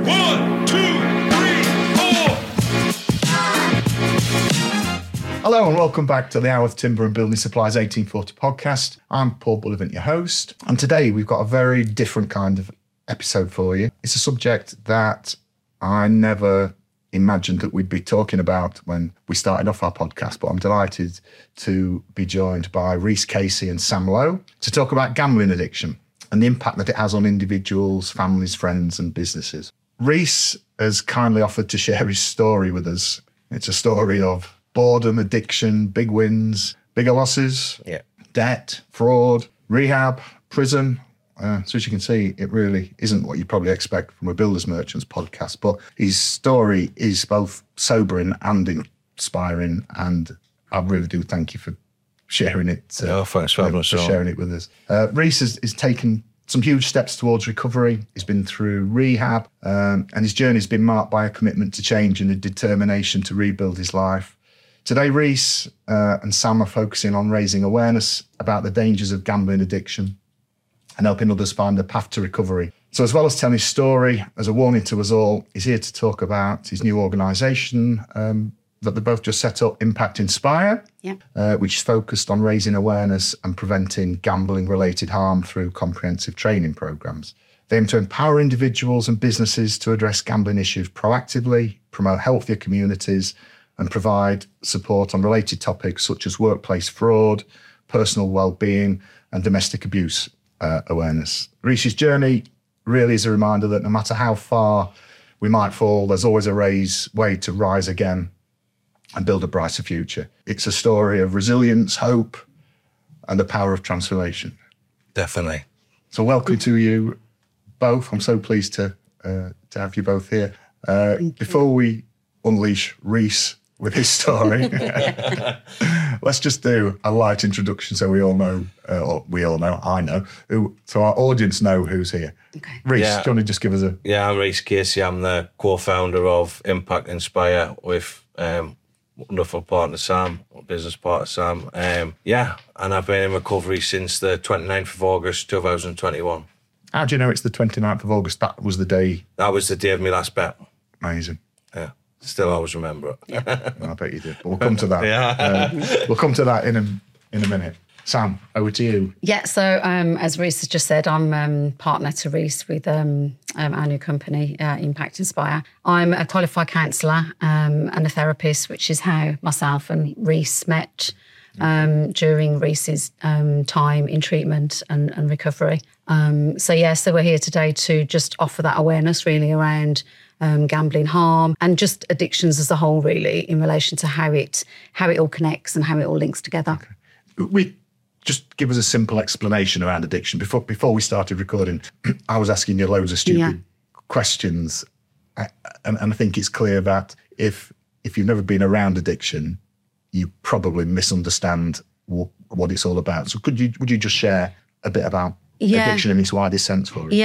1, 2, 3, 4. Hello and welcome back to the Howarth Timber and Building Supplies 1840 podcast. I'm Paul Bullivant, your host, and today we've got a very different kind of episode for you. It's a subject that I never imagined that we'd be talking about when we started off our podcast, but I'm delighted to be joined by Rhys Casey and Sam Lowe to talk about gambling addiction and the impact that it has on individuals, families, friends and businesses. Rhys has kindly offered to share his story with us. It's a story of boredom, addiction, big wins, bigger losses, debt, fraud, rehab, prison. So as you can see, it really isn't what you probably expect from a Builders Merchants podcast, but his story is both sobering and inspiring, and I really do thank you for sharing it. Thanks for having us on. Sharing it with us. Rhys has taken some huge steps towards recovery. He's been through rehab, and his journey's been marked by a commitment to change and a determination to rebuild his life. Today, Rhys and Sam are focusing on raising awareness about the dangers of gambling addiction and helping others find a path to recovery. So as well as telling his story, as a warning to us all, he's here to talk about his new organisation that they both just set up, Impact Inspire, which is focused on raising awareness and preventing gambling-related harm through comprehensive training programmes. They aim to empower individuals and businesses to address gambling issues proactively, promote healthier communities, and provide support on related topics such as workplace fraud, personal well-being, and domestic abuse awareness. Rhys's journey really is a reminder that no matter how far we might fall, there's always a way to rise again and build a brighter future. It's a story of resilience, hope, and the power of transformation. Definitely. So welcome to you both. I'm so pleased to have you both here. Before we unleash Rhys with his story, let's just do a light introduction so we all know, I know, so our audience know who's here. Okay. Rhys, do you want to just give us a... Yeah, I'm Rhys Casey. I'm the co-founder of Impact Inspire with wonderful partner Sam, business partner Sam. And I've been in recovery since the 29th of August 2021. How do you know it's the 29th of August? That was the day... That was the day of my last bet. Amazing. Yeah. Still always remember it. I bet you did. But we'll come to that. We'll come to that in a minute. Sam, over to you. Yeah, so as Rhys has just said, I'm partner to Rhys with our new company, Impact Inspire. I'm a qualified counsellor and a therapist, which is how myself and Rhys met during Rhys's time in treatment and recovery. So we're here today to just offer that awareness really around gambling harm and just addictions as a whole, really, in relation to how it all connects and how it all links together. Okay. We just give us a simple explanation around addiction. Before we started recording, I was asking you loads of stupid questions, and I think it's clear that if you've never been around addiction, you probably misunderstand what it's all about. So would you just share a bit about addiction in its widest sense for us?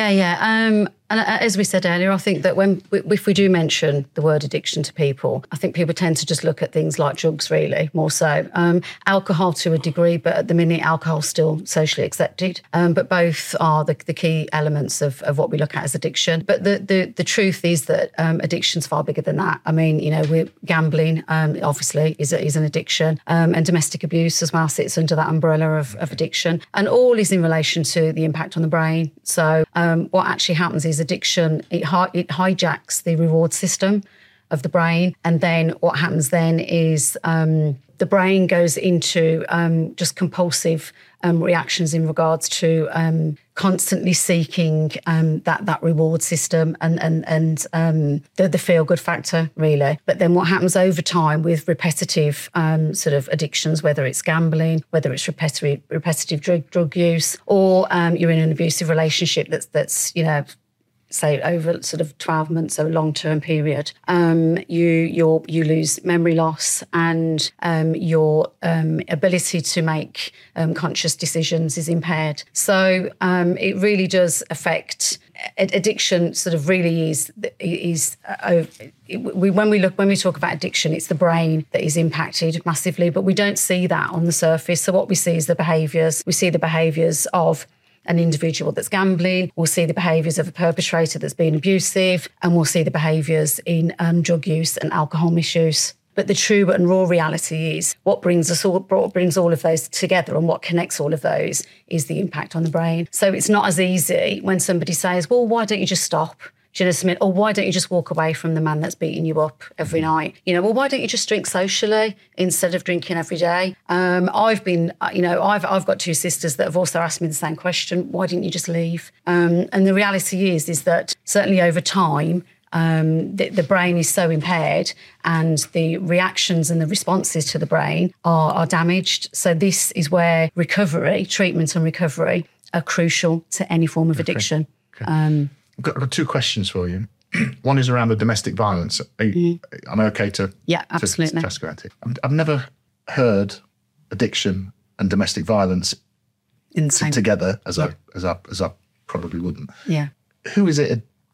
And as we said earlier, I think that if we do mention the word addiction to people, I think people tend to just look at things like drugs, really, more so. Alcohol to a degree, but at the minute, alcohol's still socially accepted. But both are the key elements of what we look at as addiction. But the truth is that addiction's far bigger than that. I mean, we're gambling, obviously, is an addiction. And domestic abuse as well sits under that umbrella of addiction. And all is in relation to the impact on the brain. So what actually happens is addiction, it hijacks the reward system of the brain. And then what happens then is the brain goes into just compulsive reactions in regards to constantly seeking that reward system and the feel-good factor, really. But then what happens over time with repetitive sort of addictions, whether it's gambling, whether it's repetitive drug use, or you're in an abusive relationship that's say over sort of 12 months, so a long-term period, you lose memory loss and your ability to make conscious decisions is impaired. So it really does affect addiction. Sort of really is when we talk about addiction, it's the brain that is impacted massively, but we don't see that on the surface. So what we see is the behaviours. We see the behaviours of an individual that's gambling, we'll see the behaviours of a perpetrator that's been abusive, and we'll see the behaviours in drug use and alcohol misuse. But the true and raw reality is what brings all of those together, and what connects all of those is the impact on the brain. So it's not as easy when somebody says, well, why don't you just stop? Do you know what I mean? Or why don't you just walk away from the man that's beating you up every night? Well, why don't you just drink socially instead of drinking every day? I've got two sisters that have also asked me the same question. Why didn't you just leave? And the reality is that certainly over time, the brain is so impaired and the reactions and the responses to the brain are damaged. So this is where treatment and recovery are crucial to any form of addiction. Okay. I've got two questions for you. One is around the domestic violence. Am I okay to absolutely. To ask about it? I've never heard addiction and domestic violence together as I probably wouldn't. Yeah. Who is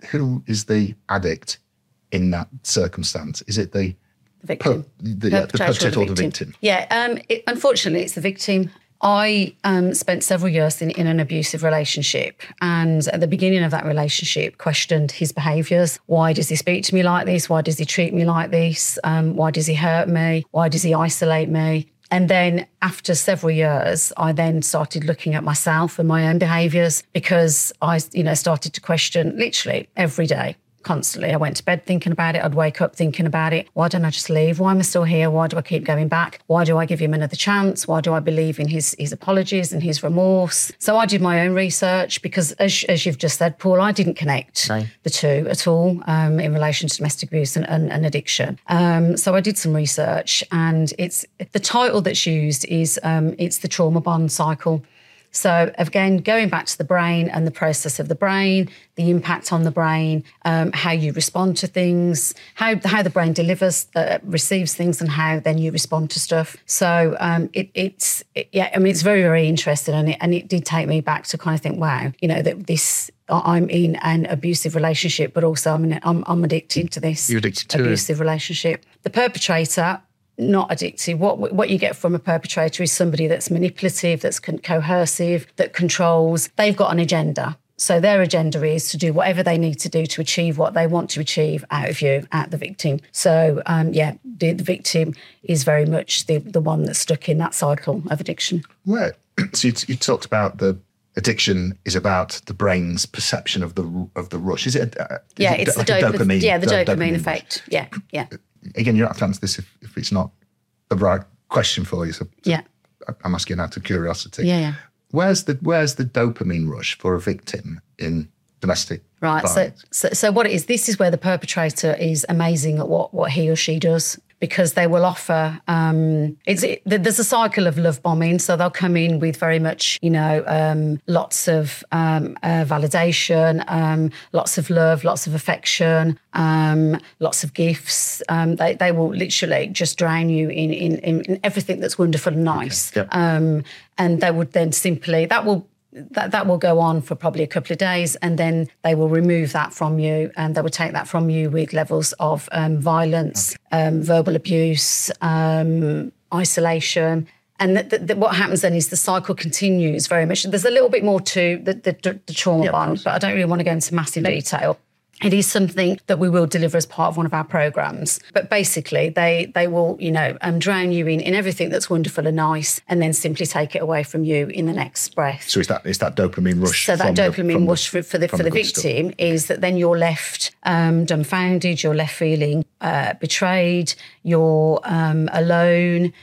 the addict in that circumstance? Is it the victim? The perpetrator or the victim? Yeah. Unfortunately, it's the victim. I spent several years in an abusive relationship, and at the beginning of that relationship questioned his behaviours. Why does he speak to me like this? Why does he treat me like this? Why does he hurt me? Why does he isolate me? And then after several years, I then started looking at myself and my own behaviours, because I started to question literally every day. Constantly. I went to bed thinking about it. I'd wake up thinking about it. Why don't I just leave? Why am I still here? Why do I keep going back? Why do I give him another chance? Why do I believe in his apologies and his remorse? So I did my own research, because as you've just said, Paul, I didn't connect the two at all in relation to domestic abuse and addiction. So I did some research, and it's the title that's used is it's the trauma bond cycle. So again, going back to the brain and the process of the brain, the impact on the brain, how you respond to things, how the brain receives things, and how then you respond to stuff. So it's very, very interesting, and it did take me back to kind of think, wow, that I'm in an abusive relationship, but also I'm addicted to this abusive relationship. The perpetrator, not addictive. What you get from a perpetrator is somebody that's manipulative, that's coercive, that controls. They've got an agenda. So their agenda is to do whatever they need to do to achieve what they want to achieve out of you, at the victim. So, the victim is very much the one that's stuck in that cycle of addiction. Well, so you talked about the addiction is about the brain's perception of the rush. Is it? It's the dopamine. Yeah, the dopamine effect. Yeah. Again, you don't have to answer this if it's not the right question for you. So I'm asking out of curiosity. Yeah. Where's the dopamine rush for a victim in domestic violence? So what it is, this is where the perpetrator is amazing at what he or she does, because they will offer, there's a cycle of love bombing. So they'll come in with very much, lots of validation, lots of love, lots of affection, lots of gifts. They will literally just drown you in everything that's wonderful and nice. Okay. Yep. And they would then simply, that will go on for probably a couple of days, and then they will remove that from you, and they will take that from you with levels of violence, verbal abuse, isolation. And what happens then is the cycle continues very much. There's a little bit more to the trauma bond, but I don't really want to go into massive detail. It is something that we will deliver as part of one of our programmes. But basically, they will, drown you in everything that's wonderful and nice, and then simply take it away from you in the next breath. So it's that dopamine rush. So that dopamine rush for the victim is that then you're left dumbfounded, you're left feeling betrayed, you're alone.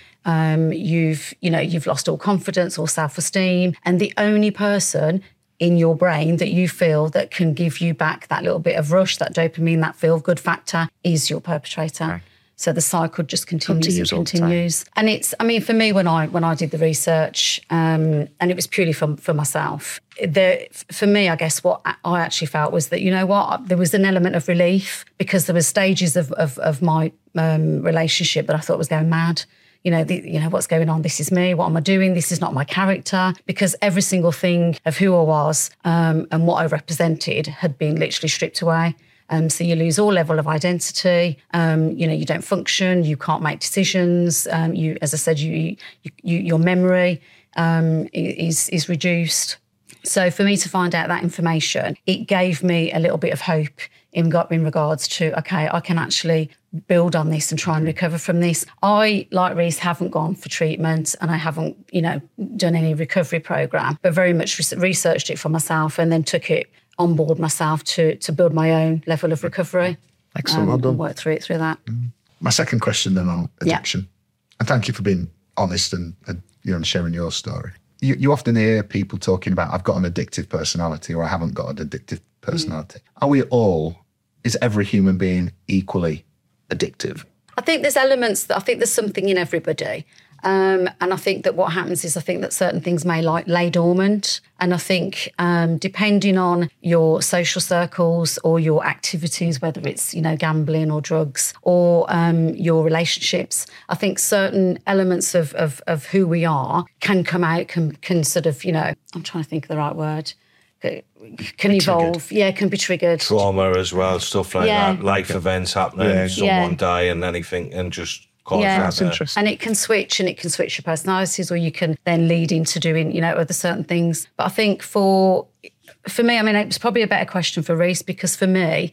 You've lost all confidence, all self-esteem, and the only person in your brain that you feel that can give you back that little bit of rush, that dopamine, that feel-good factor, is your perpetrator. Right. So the cycle just continues. And it's, for me, when I did the research, and it was purely for myself, for me, I guess what I actually felt was that, there was an element of relief, because there were stages of my relationship that I thought was going mad. What's going on? This is me. What am I doing? This is not my character. Because every single thing of who I was and what I represented had been literally stripped away. So you lose all level of identity. You don't function. You can't make decisions. As I said, your memory is reduced. So for me to find out that information, it gave me a little bit of hope in regards to, okay, I can actually build on this and try and recover from this. I, like Reece, haven't gone for treatment and I haven't, done any recovery program, but very much researched it for myself and then took it on board myself to build my own level of recovery. Excellent, well done. And work through that. My second question then on addiction, and thank you for being honest and sharing your story. You often hear people talking about, I've got an addictive personality or I haven't got an addictive personality. Is every human being equally addictive? I think there's elements I think there's something in everybody. And I think that what happens is I think that certain things may lay dormant. And I think depending on your social circles or your activities, whether it's, gambling or drugs or your relationships, I think certain elements of who we are can come out, can sort of, I'm trying to think of the right word, can evolve, can be triggered. Trauma as well, stuff like that, life events happening, someone die and anything, and just cause that's interesting. And it can switch your personalities, or you can then lead into doing, other certain things. But I think for me, I mean, it's probably a better question for Reece, because for me,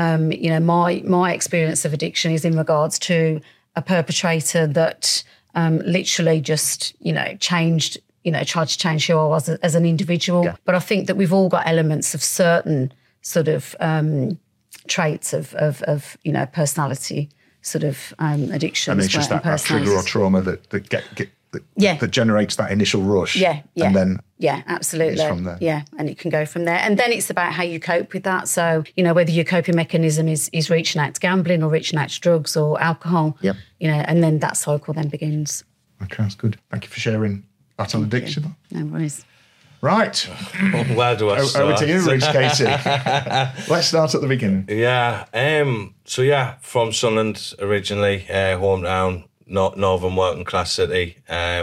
my experience of addiction is in regards to a perpetrator that literally just, changed, tried to change who I was as an individual. Yeah. But I think that we've all got elements of certain sort of traits of personality sort of addictions. And it's just that trigger or trauma that generates that initial rush. And then absolutely. It's from there. Yeah, and it can go from there. And then it's about how you cope with that. So, whether your coping mechanism is reaching out to gambling or reaching out to drugs or alcohol, and then that cycle then begins. Okay, that's good. Thank you for sharing that on addiction. No worries. Right. Where do I start? Over to you, Reece Casey. Let's start at the beginning. Yeah. From Sunderland originally, hometown, northern working class city.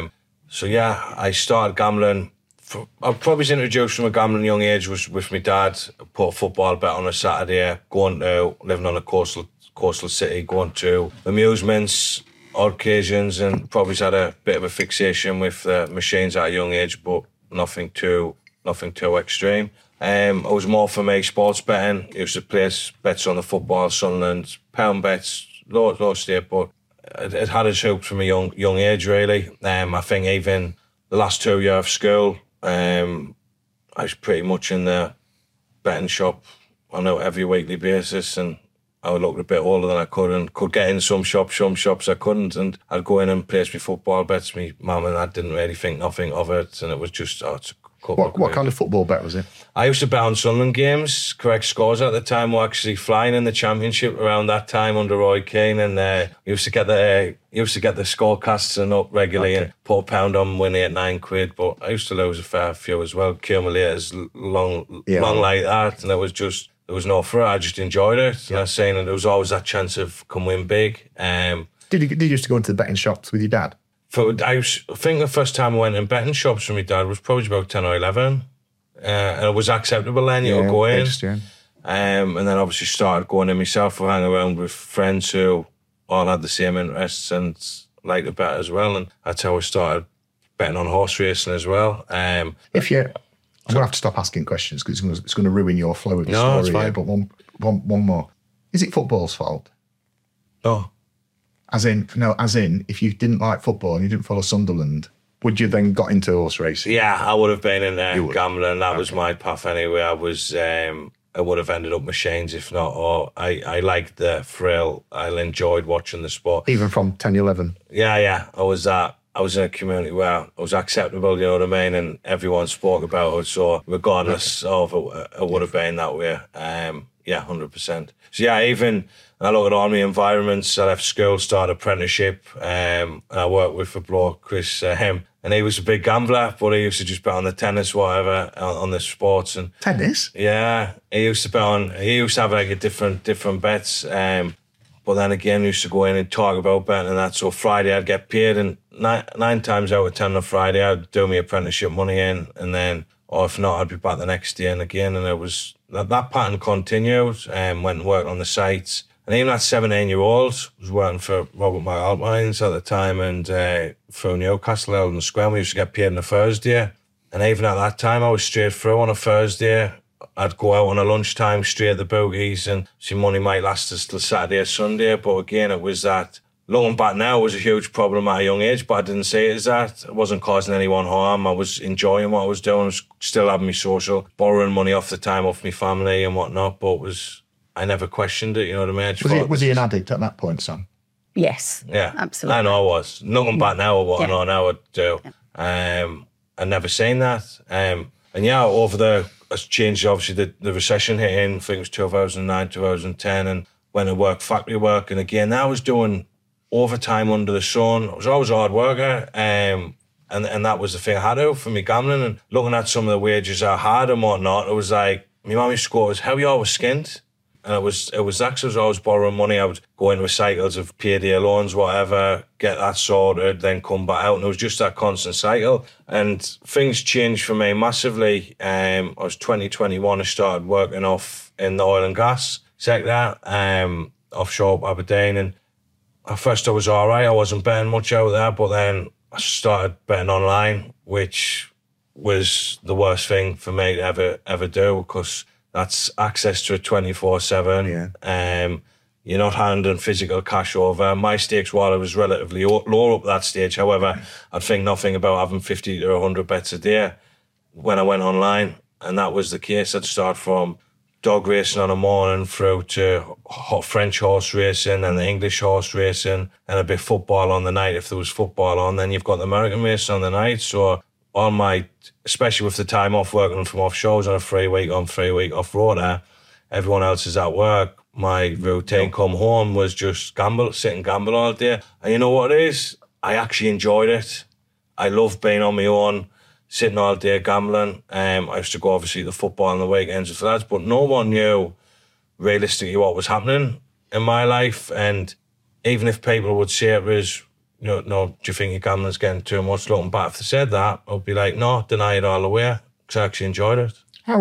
I started gambling. I probably was introduced from a gambling young age was with my dad. Put a football bet on a Saturday, living on a coastal city, going to amusements, odd occasions, and probably had a bit of a fixation with machines at a young age, but nothing too extreme. I was more for me sports betting. I used to place bets on the football, Sunderland, pound bets, low stake, but it had its hopes from a young age, really. I think even the last 2 years of school, I was pretty much in the betting shop on an every weekly basis, and I looked a bit older than I could and could get in some shops I couldn't, and I'd go in and place my football bets. My mum and dad didn't really think nothing of it, and it was just, it's a couple of What kind of football bet was it? I used to bet on Sunderland games. Correct scores at the time were actually flying in the Championship around that time under Roy Keane, and used to get the scorecasts and up regularly and put a pound on winning at £9. But I used to lose a fair few as well. Accumulators long like that, and it was just. There was no for it. I just enjoyed it. Yeah. I was saying, and there was always that chance of come win big. Did you used to go into the betting shops with your dad? I think the first time I went in betting shops with my dad was probably about 10 or 11. And it was acceptable then, you were going. And then obviously started going in myself. I hang around with friends who all had the same interests and liked to bet as well. And that's how I started betting on horse racing as well. I'm going to have to stop asking questions because it's going to ruin your flow of the story. It's fine. But one more. Is it football's fault? No. As in, if you didn't like football and you didn't follow Sunderland, would you then got into horse racing? Yeah, I would have been in gambling. That was my path anyway. I would have ended up machines if not. Or I liked the thrill. I enjoyed watching the sport. Even from 10, 11? Yeah. I was in a community where it was acceptable, you know what I mean, and everyone spoke about it. So regardless of it would have been that way. 100%. So even I look at all my environments. I left school, started apprenticeship, and I worked with a bloke, Chris, and he was a big gambler, but he used to just bet on the tennis, whatever, on the sports and tennis. Yeah, he used to bet on. He used to have like a different bets. But then again, we used to go in and talk about betting and that. So Friday I'd get paid, and 9 times out of 10 on Friday I'd do my apprenticeship money in, and then, or if not, I'd be back the next day and again. And it was that pattern continued. Went and worked on the sites, and even at 17-year-old, was working for Robert McAlpines at the time, and through Newcastle, Eldon Square, we used to get paid on a Thursday. And even at that time, I was straight through on a Thursday. I'd go out on a lunchtime straight at the bookies, and see money might last us till Saturday or Sunday. But again, it was that, looking back now, it was a huge problem at a young age, but I didn't see it as that. It wasn't causing anyone harm. I was enjoying what I was doing. I was still having me social, borrowing money off the time off my family and whatnot, but I never questioned it, you know what I mean? Was he an addict at that point, Sam? Yes. Yeah. Absolutely. I know I was. Looking back now at what I know now I'd do. I never seen that. And yeah, it's changed, obviously, the recession hit in, I think it was 2009, 2010, and went to work, factory work. And again, I was doing overtime under the sun. I was always a hard worker. And that was the thing I had to for me gambling. And looking at some of the wages I had and whatnot, it was like, my mum used to go, how you always skint? And it was that, 'cause I was always borrowing money. I would go into cycles of payday loans, whatever, get that sorted, then come back out. And it was just that constant cycle. And things changed for me massively. I was 2021, I started working off in the oil and gas sector, offshore Aberdeen. And at first I was all right. I wasn't betting much out there, but then I started betting online, which was the worst thing for me to ever do, because that's access to it 24/7. Yeah. You're not handing physical cash over. My stakes wallet was relatively low up that stage. However, I'd think nothing about having 50 or 100 bets a day when I went online. And that was the case. I'd start from dog racing on a morning through to French horse racing and the English horse racing, and a bit of football on the night if there was football on. Then you've got the American racing on the night. So on my, especially with the time off working from offshore, I was on a 3 week on, 3 week off rota. Everyone else is at work. My routine come home was just sit and gamble all day. And you know what it is? I actually enjoyed it. I love being on my own, sitting all day gambling. I used to go obviously to football on the weekends with lads, but no one knew realistically what was happening in my life. And even if people would say it was, no, do you think your gambling's getting too much? Looking back, if they said that, I'd be like, no, deny it all the way, because I actually enjoyed it. How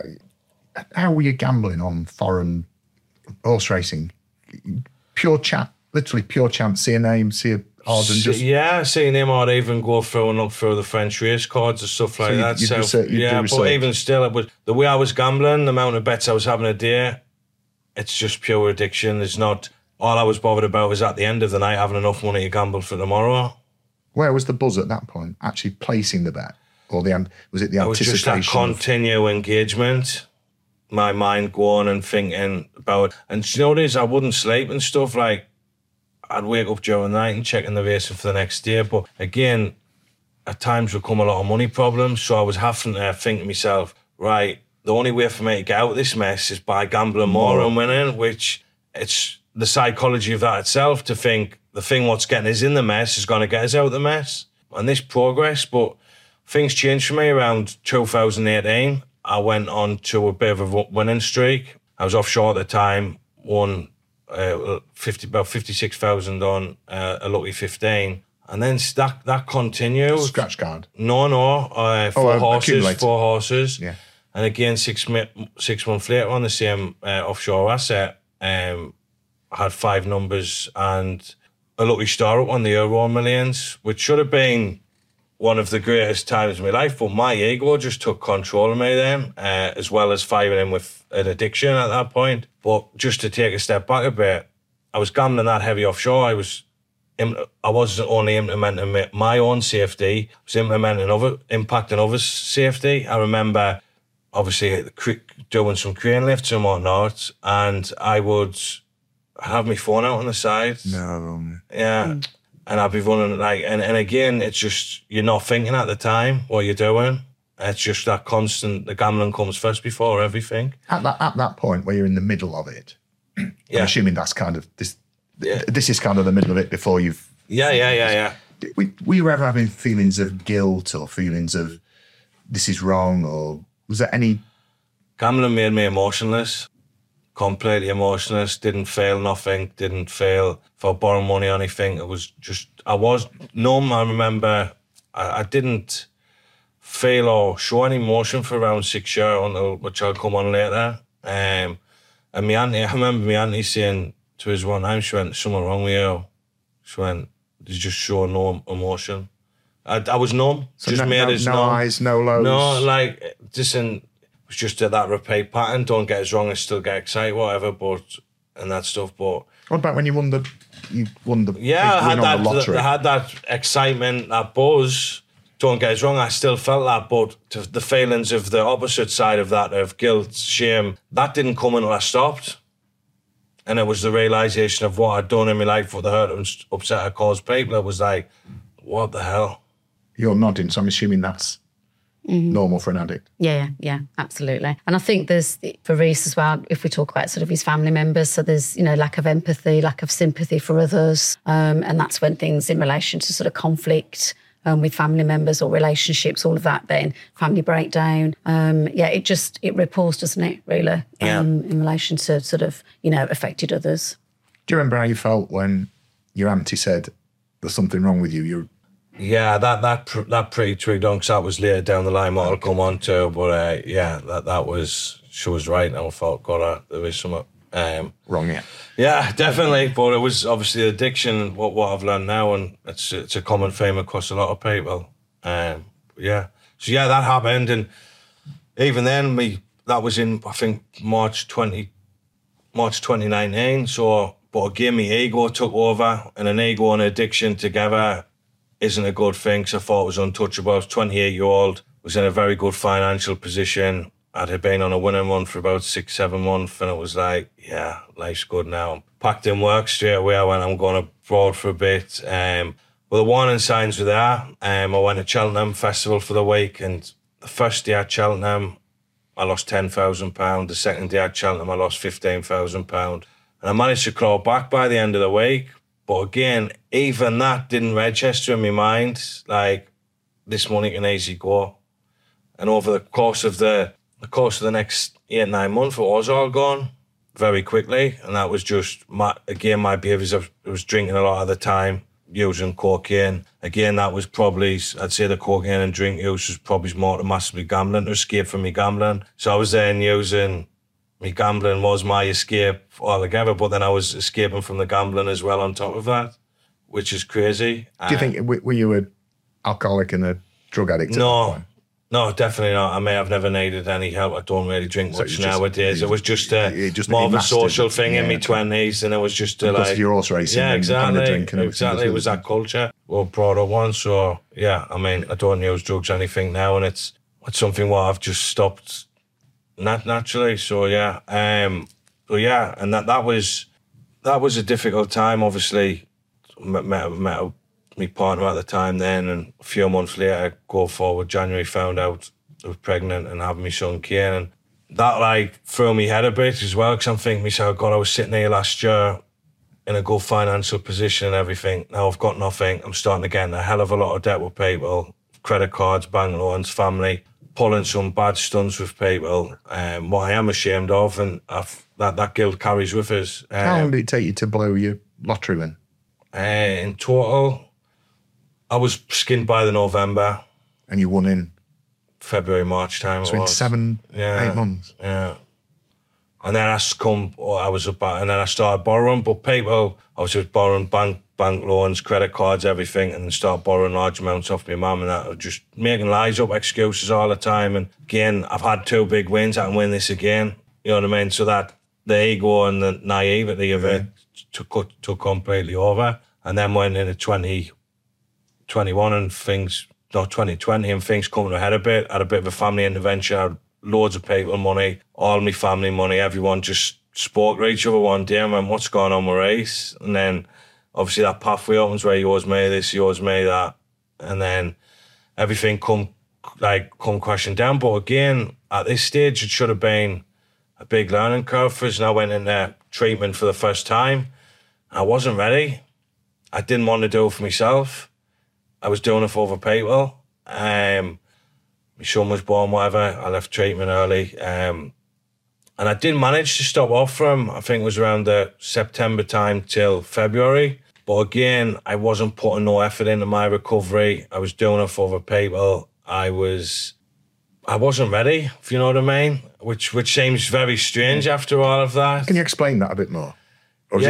were you gambling on foreign horse racing? Pure chat, literally pure chance. See a name, see a odds, and just see a name, or even go through and look through the French race cards and stuff like that. But even still, it was the way I was gambling, the amount of bets I was having a day. It's just pure addiction. It's not. All I was bothered about was at the end of the night having enough money to gamble for tomorrow. Where was the buzz at that point? Actually placing the bet, or was it the anticipation? It was just that continual engagement. My mind going and thinking about it. And you know what it is? I wouldn't sleep and stuff. Like, I'd wake up during the night and checking the racing for the next day. But again, at times would come a lot of money problems. So I was having to think to myself, right, the only way for me to get out of this mess is by gambling more and winning, which it's the psychology of that itself, to think the thing what's getting us in the mess is going to get us out of the mess. And this progress, but things changed for me around 2018. I went on to a bit of a winning streak. I was offshore at the time, won about 56,000 on a lucky 15. And then that continued. Scratch card? No, 4 horses. Yeah. And again, 6 months later on the same offshore asset, I had 5 numbers and a lucky star up on the Euro Millions, which should have been one of the greatest times of my life, but my ego just took control of me then, as well as firing in with an addiction at that point. But just to take a step back a bit, I was gambling that heavy offshore. I wasn't only implementing my own safety, I was impacting others' safety. I remember obviously doing some crane lifts and whatnot, and I would have my phone out on the side. No. Yeah. And I'd be running and again, it's just, you're not thinking at the time what you're doing. It's just that constant, the gambling comes first before everything. At that point where you're in the middle of it, yeah. I'm assuming that's kind of, this is kind of the middle of it before you've... Yeah. Were you ever having feelings of guilt or feelings of this is wrong, or was there any... Gambling made me emotionless. Completely emotionless, didn't feel nothing, didn't feel for borrowing money or anything. It was just, I was numb. I remember I didn't feel or show any emotion for around 6 years, which I'll come on later. And I remember my auntie saying to us one time, she went, "Something wrong with you." She went, "You just show no emotion." I was numb. So just made us no numb. highs, no lows. No, like, it was just that repeat pattern. Don't get us wrong, I still get excited, whatever, and that stuff. But what about when you won the yeah, big win I on the lottery? had that excitement, that buzz. Don't get us wrong, I still felt that, but the feelings of the opposite side of that, of guilt, shame, that didn't come until I stopped. And it was the realisation of what I'd done in my life, what the hurt and upset I caused people. It was like, what the hell? You're nodding, so I'm assuming that's normal for an addict. Yeah, absolutely. And I think there's, for Reece as well, if we talk about sort of his family members, so there's, lack of empathy, lack of sympathy for others. And that's when things in relation to sort of conflict with family members or relationships, all of that, then family breakdown. It ripples, doesn't it, really, in relation to sort of, affected others. Do you remember how you felt when your auntie said there's something wrong with you? Yeah, that pretty triggered on, because that was later down the line what I'll come on to. But that was, she was right, and I felt, God, there is something Wrong, yeah. Yeah, definitely. But it was obviously addiction, what I've learned now, and it's a common theme across a lot of people. So that happened, and even then, that was in, I think, March 2019. So, but again, my ego took over, and an ego and addiction together isn't a good thing, because I thought it was untouchable. I was 28-year-old, was in a very good financial position. I'd been on a winning run for about 6-7 months, and it was like, yeah, life's good now. Packed in work straight away. I went, I'm going abroad for a bit. Well, the warning signs were there. I went to Cheltenham Festival for the week, and the first day at Cheltenham, I lost £10,000. The second day at Cheltenham, I lost £15,000. And I managed to claw back by the end of the week. But again, even that didn't register in my mind. Like, this money can easily go. And over the course of the next 8-9 months, it was all gone very quickly. And that was just, my behaviours. I was drinking a lot at the time, using cocaine. Again, that was probably, I'd say the cocaine and drink use was probably more to massively gambling, to escape from me gambling. So I was then using, me gambling was my escape altogether, but then I was escaping from the gambling as well on top of that, which is crazy. Do you think, were you an alcoholic and a drug addict at that point? No, definitely not. I may have never needed any help. I don't really drink much nowadays. It was just more of a social thing in my 20s, and it was just because of your horse racing. Yeah, exactly. And drinking Exactly. It was that culture. Well, brought up one. So, yeah, I mean, I don't use drugs or anything now, and it's something what I've just stopped naturally. So, yeah. And that was a difficult time, obviously. Met my partner at the time then, and a few months later, go forward, January, found out I was pregnant and having my son Kane, and that threw me head a bit as well, because I'm thinking to myself, God, I was sitting here last year in a good financial position and everything. Now I've got nothing. I'm starting to get in a hell of a lot of debt with people, credit cards, bank loans, family, pulling some bad stunts with people, what I am ashamed of, and that guilt carries with us. How long did it take you to blow your lottery win? In total, I was skinned by the November. And you won in? February, March time. So in 8 months? Yeah. And then I started borrowing, but people, I was just borrowing bank loans, credit cards, everything, and then start borrowing large amounts off my mum, and that, just making lies up, excuses all the time. And again, I've had 2 big wins, I can win this again. You know what I mean? So that the ego and the naivety of it took completely over. And then went into 2021 and 2020, and things coming ahead a bit. Had a bit of a family intervention, had loads of people money, all my family money, everyone just spoke to each other one day and went, what's going on with Reece? And then obviously that pathway opens where you owes me this, you owes me that. And then everything come crashing down. But again, at this stage, it should have been a big learning curve for us. And I went into treatment for the first time. I wasn't ready. I didn't want to do it for myself. I was doing it for other people. My son was born, whatever. I left treatment early. And I did manage to stop off from, I think it was around the September time till February. But again, I wasn't putting no effort into my recovery. I was doing it for other people. I wasn't ready, if you know what I mean, which seems very strange after all of that. Can you explain that a bit more?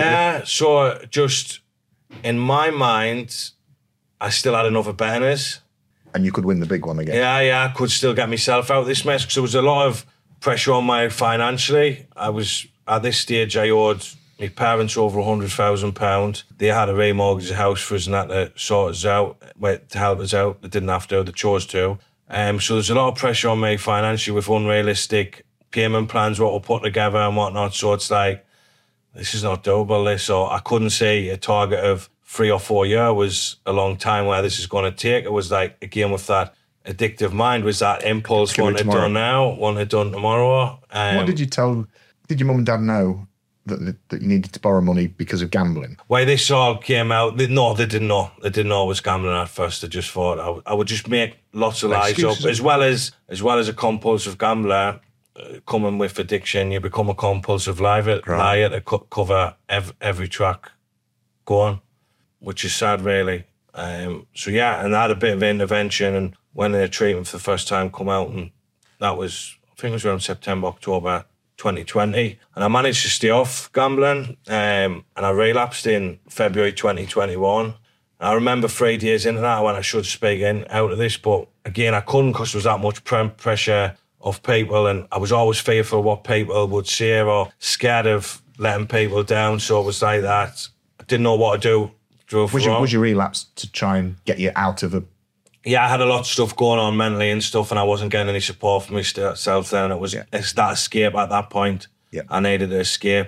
So just in my mind, I still had enough bitterness. And you could win the big one again. Yeah, I could still get myself out of this mess because there was a lot of pressure on my financially. I was, at this stage, I owed my parents over £100,000. They had to remortgage the house for us and had to sort us out, to help us out. They didn't have to, they chose to. So there's a lot of pressure on me financially with unrealistic payment plans, what we'll put together and whatnot. So it's like, this is not doable, this. Or I couldn't see a target of 3 or 4 years was a long time where this is going to take. It was like, again, with that addictive mind, was that impulse, want it done now, want it done tomorrow. What did your mum and dad know that you needed to borrow money because of gambling? Why this all came out, they didn't know. They didn't know I was gambling at first. They just thought I would just make lots of lies up. As well as a compulsive gambler, coming with addiction, you become a compulsive liar to cover every track going, which is sad, really. So yeah, and I had a bit of intervention and went in a treatment for the first time, come out, and that was, I think it was around September, October 2020, and I managed to stay off gambling, and I relapsed in February 2021. I remember 3 days into that when I should speak out of this, but again I couldn't because there was that much pressure of people, and I was always fearful of what people would say or scared of letting people down. So it was like that. I didn't know what to do. Was your relapse to try and get you out of a... Yeah, I had a lot of stuff going on mentally and stuff, and I wasn't getting any support from myself then. It's that escape at that point. Yeah. I needed to escape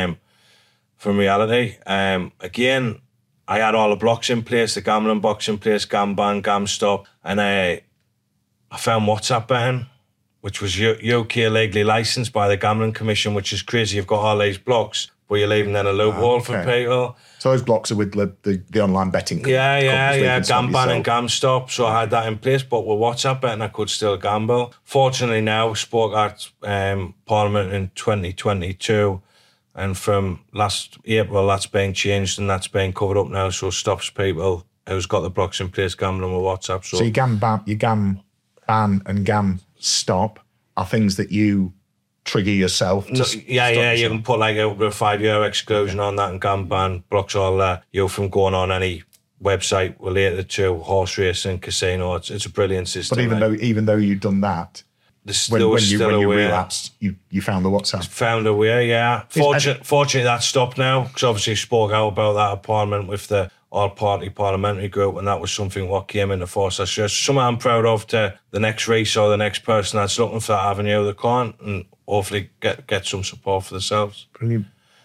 from reality. Again, I had all the blocks in place, the gambling box in place, GamBan, GamStop, and I found WhatsApp betting, which was UK legally licensed by the Gambling Commission, which is crazy. You've got all these blocks, but you're leaving then a loophole for people. So those blocks are with the online betting companies. Yeah, GamBan and GamStop. So I had that in place, but with WhatsApp betting, I could still gamble. Fortunately now, spoke at Parliament in 2022, and from last April, that's being changed and that's being covered up now, so it stops people who's got the blocks in place gambling with WhatsApp. So your GamBan and GamStop are things that you trigger yourself. You can put like a 5-year exclusion on that, and GamBan blocks all that from going on any website related to horse racing, casino. It's a brilliant system. But even though you've done that, when you relapsed, you found the WhatsApp. Found a way, yeah. Fortunately, that stopped now, because obviously spoke out about that at Parliament with the all-party parliamentary group, and that was something what came into force. That's just something I'm proud of to the next race or the next person that's looking for that avenue they can't, and hopefully get some support for themselves. Brilliant.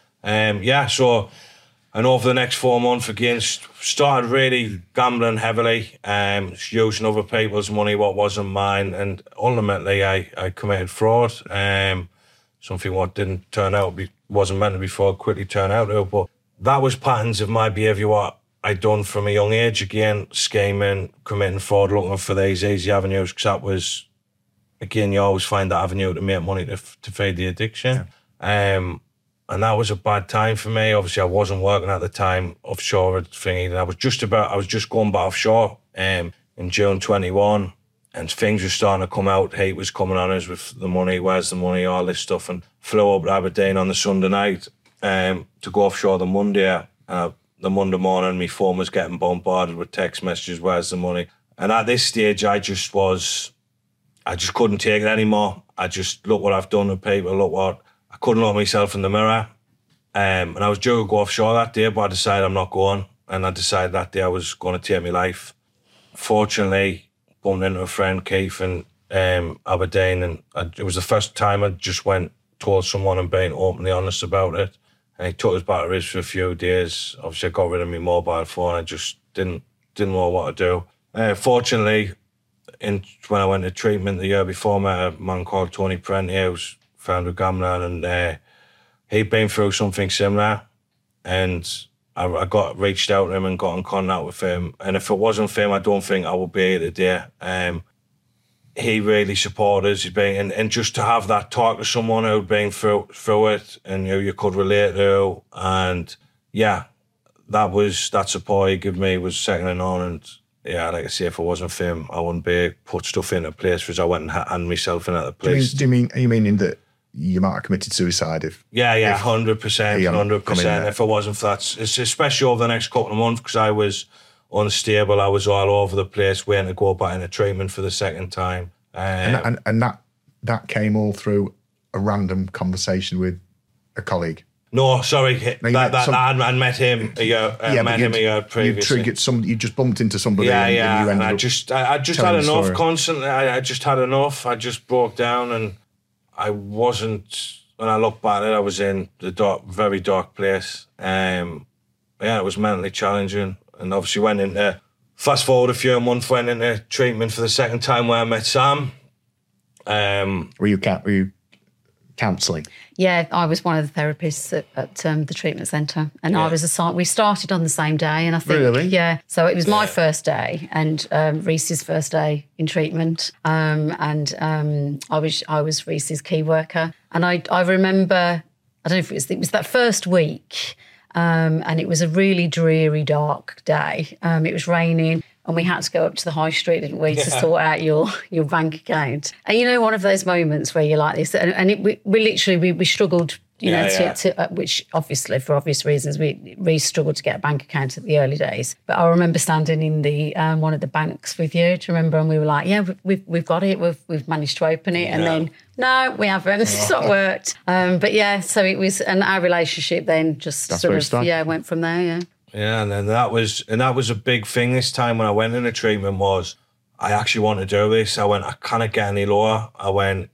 So, and over the next 4 months, again, started really gambling heavily, using other people's money, what wasn't mine, and ultimately I committed fraud, something what didn't turn out, wasn't meant to be fraud, quickly turned out to, but that was patterns of my behaviour, what I'd done from a young age, again, scheming, committing fraud, looking for these easy avenues, because that was, again, you always find that avenue to make money to feed the addiction. Yeah. And that was a bad time for me. Obviously, I wasn't working at the time offshore thingy. And I was just going back offshore in June 21, and things were starting to come out. Hate was coming on us with the money, where's the money, all this stuff, and flew up to Aberdeen on the Sunday night to go offshore the Monday. The Monday morning, my phone was getting bombarded with text messages, where's the money? And at this stage, I just couldn't take it anymore. I just, look what I've done to people, I couldn't look myself in the mirror. And I was due to go offshore that day, but I decided I'm not going. And I decided that day I was going to take my life. Fortunately, bumped into a friend, Keith, in Aberdeen, and it was the first time I just told someone and being openly honest about it. And he took his batteries for a few days. Obviously, I got rid of my mobile phone. I just didn't know what to do. Fortunately, when I went to treatment the year before, I met a man called Tony Parenti, who's founder of Gamlan, and he'd been through something similar. And I got reached out to him and got in contact with him. And if it wasn't for him, I don't think I would be here today. He really supported us. And just to have that talk to someone who'd been through it and who you could relate to, and yeah, that support he gave me was second to none. And yeah, like I say, if it wasn't for him, I wouldn't be put stuff into place, because I went and handed myself in at the place. Are you meaning that you might have committed suicide if... Yeah, 100%. If it wasn't for that, it's especially over the next couple of months, because I was unstable. I was all over the place, waiting to go back into treatment for the second time. And that came all through a random conversation with a colleague. No, sorry, I I met him a year. Met him a year previously. You triggered you just bumped into somebody. Yeah, and yeah. you ended I up just telling had the enough story. constantly. I just had enough. I just broke down, and I wasn't. When I look back at it, I was in the very dark place. Yeah, it was mentally challenging, and obviously went into. Fast forward a few months, went into treatment for the second time where I met Sam. Were you counselling? Yeah, I was one of the therapists at the treatment centre, and I was assigned. We started on the same day, and I think, Really? yeah. So it was my first day, and Reese's first day in treatment, and I was Reese's key worker, and I remember, I don't know if it was that first week, and it was a really dreary, dark day. It was raining. And we had to go up to the high street, didn't we, to sort out your bank account. And one of those moments where you're like this, and we literally struggled, to which obviously for obvious reasons we struggled to get a bank account at the early days. But I remember standing in the one of the banks with you. Do you remember? And we were like, yeah, we've got it, we've managed to open it, and then no, we haven't. It's not worked. But yeah, so it was, and our relationship then just went from there. Yeah. Yeah, and then that was a big thing this time when I went into treatment was I actually want to do this. I went, I can't get any lower. I went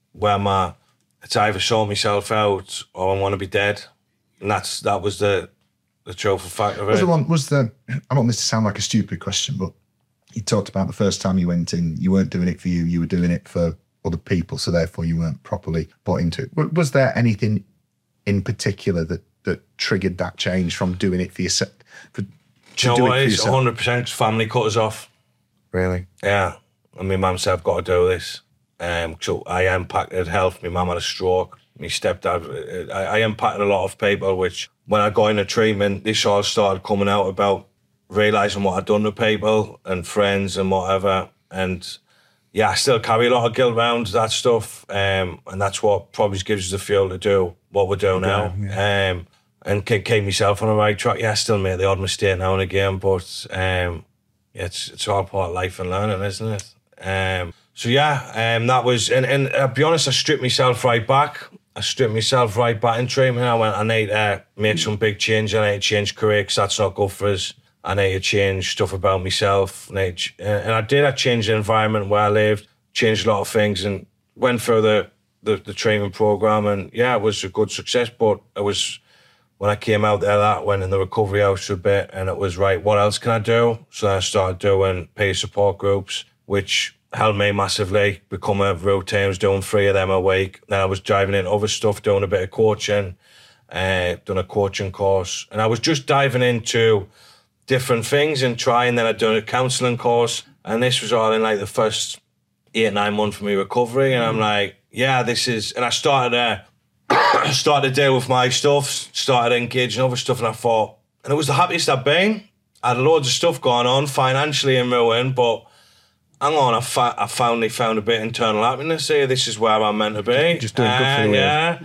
it's either sort myself out or I want to be dead. And that was the truthful fact of it. I don't want this to sound like a stupid question, but you talked about the first time you went in, you weren't doing it for you were doing it for other people, so therefore you weren't properly bought into it. Was there anything in particular that triggered that change from doing it for yourself? Do you know what it is? 100% family cut us off. Really? Yeah. And my mum said, I've got to do this. So I impacted health. My mum had a stroke. My stepdad, I impacted a lot of people, which when I got into treatment, this all started coming out about realising what I'd done to people and friends and whatever. And yeah, I still carry a lot of guilt around that stuff. And that's what probably gives us the fuel to do what we're doing now. Yeah. And keep myself on the right track. Yeah, I still make the odd mistake now and again, but it's all part of life and learning, isn't it? That was, and I'll be honest, I stripped myself right back. in treatment. I need to make some big change. I need to change career because that's not good for us. I need to change stuff about myself. And I did. I changed the environment where I lived, changed a lot of things, and went through the training program. And yeah, it was a good success, but it was. When I came out there, that went in the recovery house for a bit, and it was right, what else can I do? So I started doing peer support groups, which helped me massively become a routine. I was doing 3 of them a week. Then I was diving into other stuff, doing a bit of coaching, done a coaching course. And I was just diving into different things and trying. Then I'd done a counselling course. And this was all in like the first 8-9 months of my recovery. And I'm like, yeah, this is... And I started to deal with my stuff, started engaging other stuff, and I thought, and it was the happiest I've been. I had loads of stuff going on, financially in ruin, but hang on, I finally found a bit of internal happiness here. This is where I'm meant to be. Just doing good for you.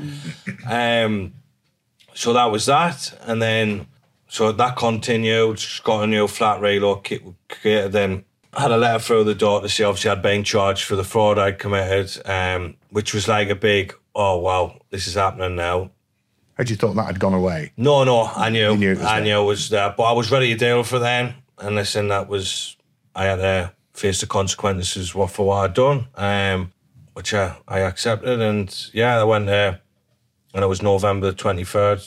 Yeah. So that was that, and then so that continued. Just got a new flat relocated. Then I had a letter through the door to say obviously I'd been charged for the fraud I'd committed, which was like a big, oh wow, this is happening now. Had you thought that had gone away? No, I knew. You knew it was I there. knew it was there, but I was ready to deal for then. And listen, I had to face the consequences for what I'd done, which I accepted. And yeah, I went there, and it was November the 23rd,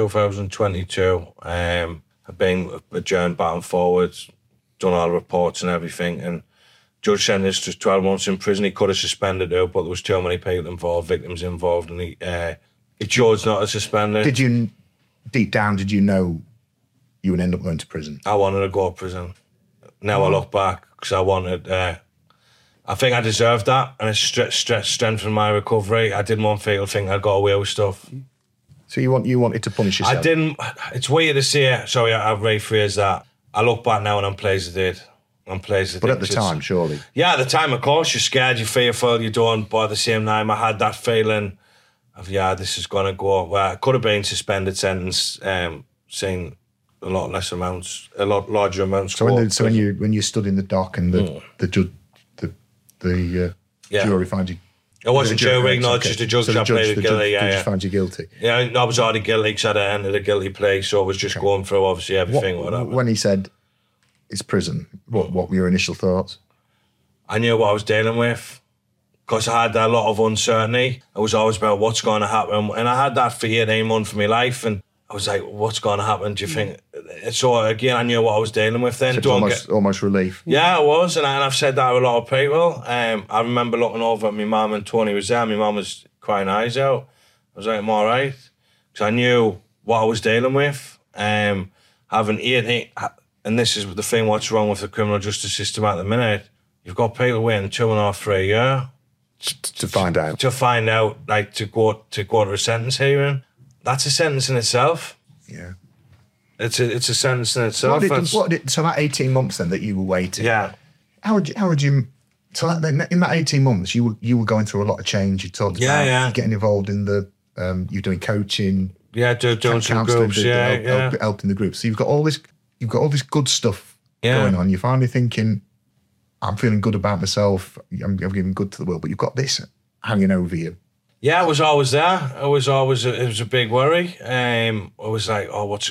2022. I've been adjourned back and forward, done all the reports and everything, and judge sentenced to 12 months in prison. He could have suspended it, but there was too many people involved, victims involved, and he chose not to suspend it. Deep down, did you know you would end up going to prison? I wanted to go to prison. Now I look back, because I wanted... I think I deserved that, and it strengthened my recovery. I didn't want people to think I got away with stuff. So you wanted to punish yourself? I didn't... It's weird to say... Sorry, I've rephrased that. I look back now and I'm pleased I did. But at the time, surely. Yeah, at the time, of course, you're scared, you're fearful, you don't. But at the same time, I had that feeling of, this is going to go. Well, it could have been suspended sentence, saying a lot less amounts, a lot larger amounts. So when you stood in the dock and the jury found you. It wasn't jury, no, okay. just a judge So that played guilty. The judge found you guilty. Yeah, I was already guilty because I'd ended a guilty plea, so I was just going through obviously everything. When he said it's prison, what were your initial thoughts? I knew what I was dealing with because I had a lot of uncertainty. It was always about what's going to happen, and I had that for 18 months of my life, and I was like, what's going to happen? Do you think? So again, I knew what I was dealing with then. So almost relief. Yeah, it was, and I've said that to a lot of people. I remember looking over at my mum and Tony was there. My mum was crying her eyes out. I was like, I'm all right, because I knew what I was dealing with. Having 18, and this is the thing, what's wrong with the criminal justice system at the minute, you've got people waiting 2.5, 3 years. To find out. To find out, like, to go to a sentence hearing. That's a sentence in itself. Yeah. It's a sentence in itself. So that 18 months then that you were waiting. Yeah. How would you? So in that 18 months, you were going through a lot of change. You talked about getting involved in you're doing coaching. Yeah, doing some groups. Helping the groups. So you've got all this good stuff going on. You're finally thinking, I'm feeling good about myself. I'm giving good to the world. But you've got this hanging over you. Yeah, it was always there. It was a big worry. I was like,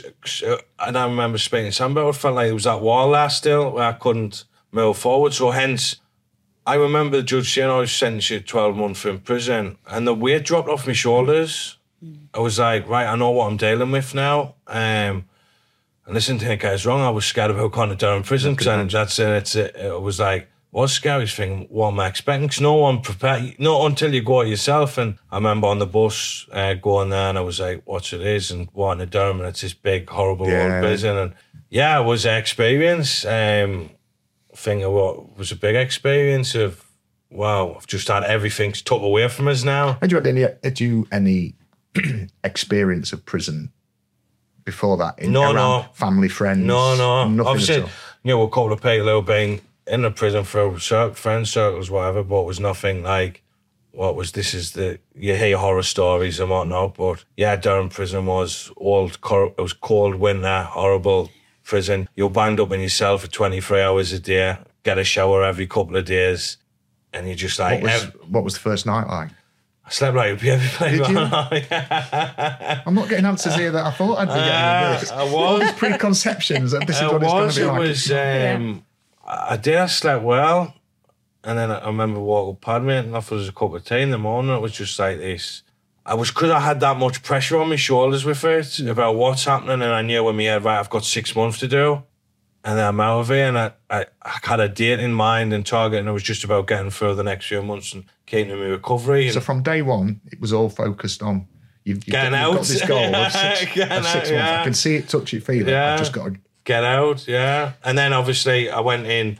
and I remember speaking to Sam, but I felt like there was that wall there still where I couldn't move forward. So hence, I remember the judge saying I was sentenced to 12 months in prison, and the weight dropped off my shoulders. I was like, right, I know what I'm dealing with now. And listen, to think I was wrong. I was scared about going to Durham prison because that's it. It was like, what's the scariest thing? What am I expecting? Because no one prepared, not until you go yourself. And I remember on the bus going there, and I was like, what's it is? And walking to Durham, and it's this big, horrible old prison. And yeah, it was an experience. I think it was a big experience of, wow, I've just had everything took away from us now. Had you any experience of prison before that? No. Family, friends? No. Nothing Obviously, at all? A couple of people who've been in the prison for friend circles, whatever, but it was nothing like you hear horror stories and whatnot, but yeah, Durham prison was it was cold winter, horrible prison. You're banged up in your cell for 23 hours a day, get a shower every couple of days, and you're just like... What was the first night like? I slept like a baby. Did you? I'm not getting answers here that I thought I'd be getting. This. I was. All these preconceptions that this is what it's going to be like. I slept well, and then I remember walking Padme and offered us a cup of tea in the morning. It was just like this. Because I had that much pressure on my shoulders with it about what's happening, and I knew in my head, right, I've got 6 months to do, and then I'm out of here, and I had a date in mind and target, and it was just about getting through the next few months and keeping my recovery. So from day one, it was all focused on you've out. got this goal of 6 months. Yeah. I can see it, touch it, feel it. I've just got to get out, yeah. And then obviously I went in,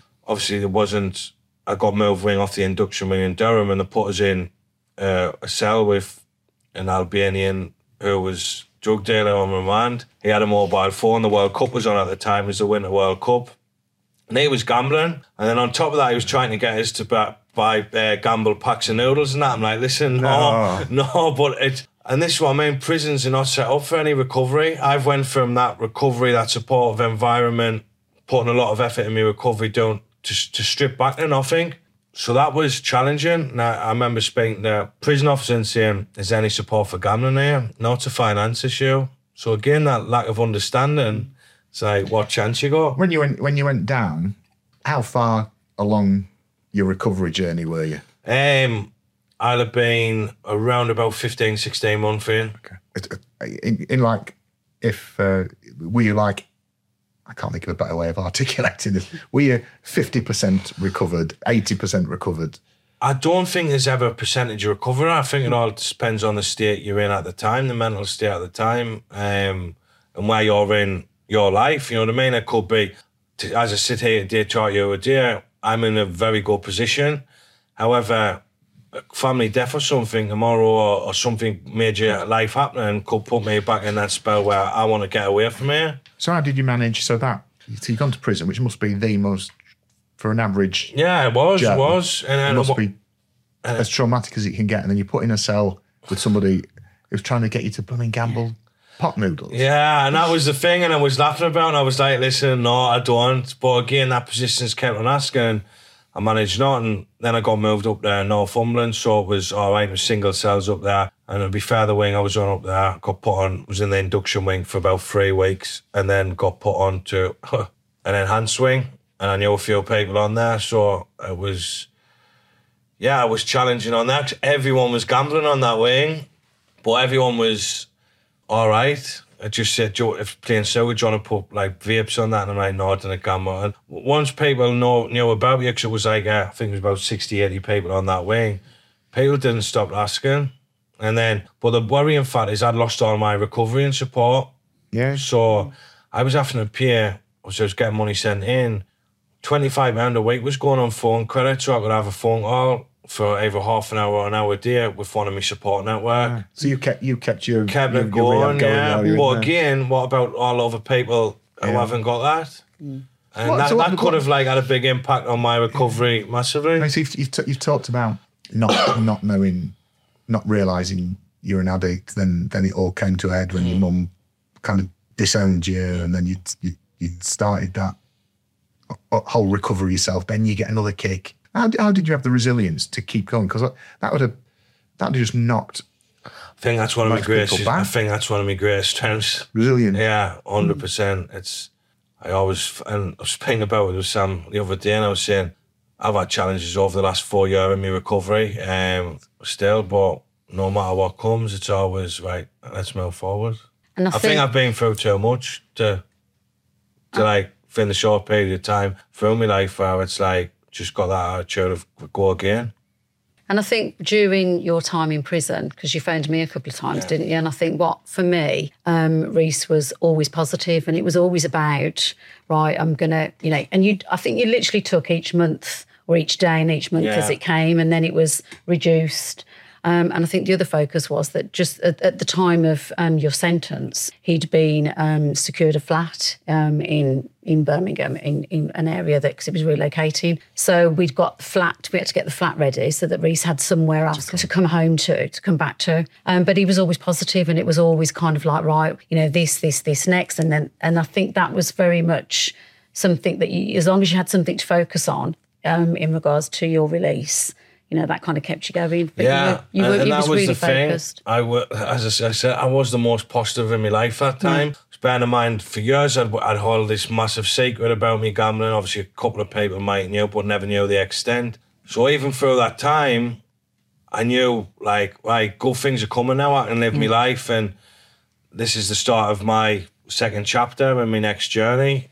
I got moved wing off the induction wing in Durham, and they put us in a cell with an Albanian who was drug dealer on remand. He had a mobile phone. The World Cup was on at the time. It was the Winter World Cup. And he was gambling. And then on top of that, he was trying to get us to buy gamble packs of noodles and that. I'm like, listen, no, but it's... And this is what I mean, prisons are not set up for any recovery. I've went from that recovery, that supportive environment, putting a lot of effort in my recovery, to strip back to nothing. So that was challenging. Now, I remember speaking to prison officers and saying, is there any support for gambling here? No, it's a finance issue. So again, that lack of understanding, it's like, what chance you got? When you went down, how far along your recovery journey were you? I'd have been around about 15, 16 months in. Okay. Were you like, I can't think of a better way of articulating this. Were you 50% recovered, 80% recovered? I don't think there's ever a percentage of recovery. I think it all depends on the state you're in at the time, the mental state at the time, and where you're in your life. You know what I mean? It could be, as I sit here today, talk you a day, I'm in a very good position. However, family death or something tomorrow or something major life happening could put me back in that spell where I want to get away from here. So how did you manage? So you've gone to prison, which must be the most, for an average... Yeah, it was. And it must be as traumatic as it can get. And then you put in a cell with somebody who's trying to get you to blooming gamble pot noodles. Yeah, and that was the thing, and I was laughing about, and I was like, listen, no, I don't. But again, that position's kept on asking, and I managed not, and then I got moved up there in Northumberland, so it was all right, it was single cells up there. And to be fair, the wing I was on up there, got put on, was in the induction wing for about 3 weeks, and then got put on to an enhanced wing, and I knew a few people on there, so it was, I was challenging on that, 'cause everyone was gambling on that wing, but everyone was all right. I just said, Joe, if playing so, John would put like vapes on that, and I'm like, no, I didn't gamble. And once people knew about you, because it was like, I think it was about 60, 80 people on that wing, people didn't stop asking. And then, but the worrying fact is I'd lost all my recovery and support. Yeah. So I was having to pay, so I was getting money sent in. £25 a week was going on phone credit, so I could have a phone call for either half an hour or an hour a day with one of my support network. So you kept your Kept your it rehab going, while you were But in there. again, what about all other people who haven't got that? And So that could have like had a big impact on my recovery massively. So you've talked about not knowing, not realising you're an addict. Then it all came to a head when your mum kind of disowned you, and then you started that whole recovery yourself. Then you get another kick. How did you have the resilience to keep going? Because that would have just knocked. I think that's one of my Most people greatest. back. I think that's one of my greatest strengths. Resilient. Yeah, 100%. It's. I always, and I was speaking about it with Sam the other day, and I was saying I've had challenges over the last 4 years in my recovery, still, but no matter what comes, it's always right. Let's move forward. And I think I've been through too much to like in the short period of time through my life where it's like just got that attitude of go again. And I think during your time in prison, because you phoned me a couple of times, didn't you? And I think for me, Reece was always positive, and it was always about, right, I'm going to, and I think you literally took each month or each day and each month as it came, and then it was reduced. And I think the other focus was that just at the time of your sentence, he'd been secured a flat in Birmingham, in an area because it was relocating. So we had to get the flat ready so that Reece had somewhere else to come home to come back to. But he was always positive, and it was always kind of like, right, this next. And I think that was very much something that as long as you had something to focus on in regards to your release, that kind of kept you going. But you were and that was really the focused. thing. As I said, I was the most positive in my life that time. Bearing in mind, for years I'd hold this massive secret about me gambling. Obviously, a couple of people might know, but never knew the extent. So even through that time, I knew, like, right, good things are coming now. I can live my life, and this is the start of my second chapter in my next journey.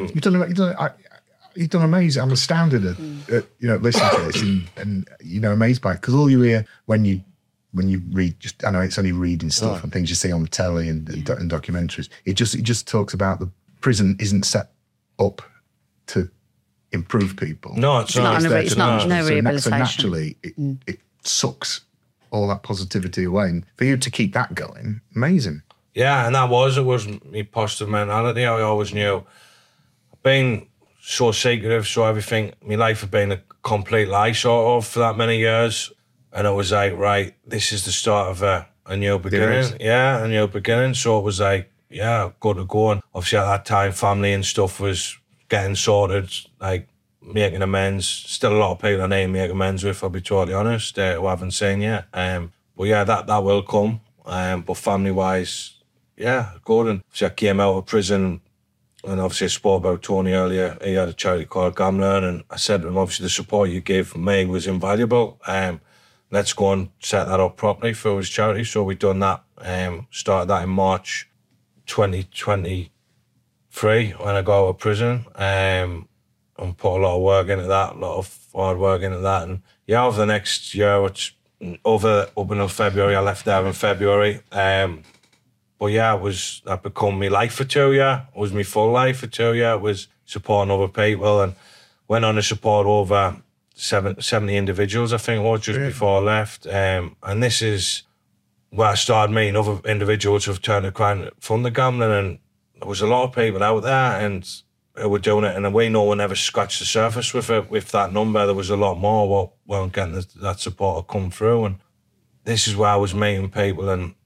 You've done amazing. I'm astounded at listening to this and amazed by it, because all you hear when you read, I know it's only reading stuff and things you see on the telly and documentaries. It just talks about the prison isn't set up to improve people. No, it's not. It's not no rehabilitation. So naturally, it sucks all that positivity away. And for you to keep that going, amazing. Yeah, and it was my positive mentality. I always knew I've been so secretive, so everything, my life had been a complete lie sort of for that many years. And it was like, right, this is the start of a new beginning. Yeah, a new beginning. So it was like, good to go. And obviously at that time, family and stuff was getting sorted, like making amends. Still a lot of people I need to make amends with, I'll be totally honest, who I haven't seen yet. But yeah, that will come. But family-wise, good. And obviously I came out of prison, and obviously I spoke about Tony earlier. He had a charity called Gambling, and I said to him, obviously the support you gave me was invaluable. Let's go and set that up properly for his charity. So we done that, started that in March 2023 when I got out of prison, and put a lot of work into that, a lot of hard work into that. And over the next year, up until February, I left there in February. But that become my life for 2 years. It was my full life for 2 years. It was supporting other people, and went on to support over 70 individuals, I think it was, just before I left. And this is where I started meeting other individuals who've turned to crime from the gambling, and there was a lot of people out there and who were doing it, and we know we never scratched the surface with it. With that number, there was a lot more what weren't getting that support to come through. And this is where I was meeting people, and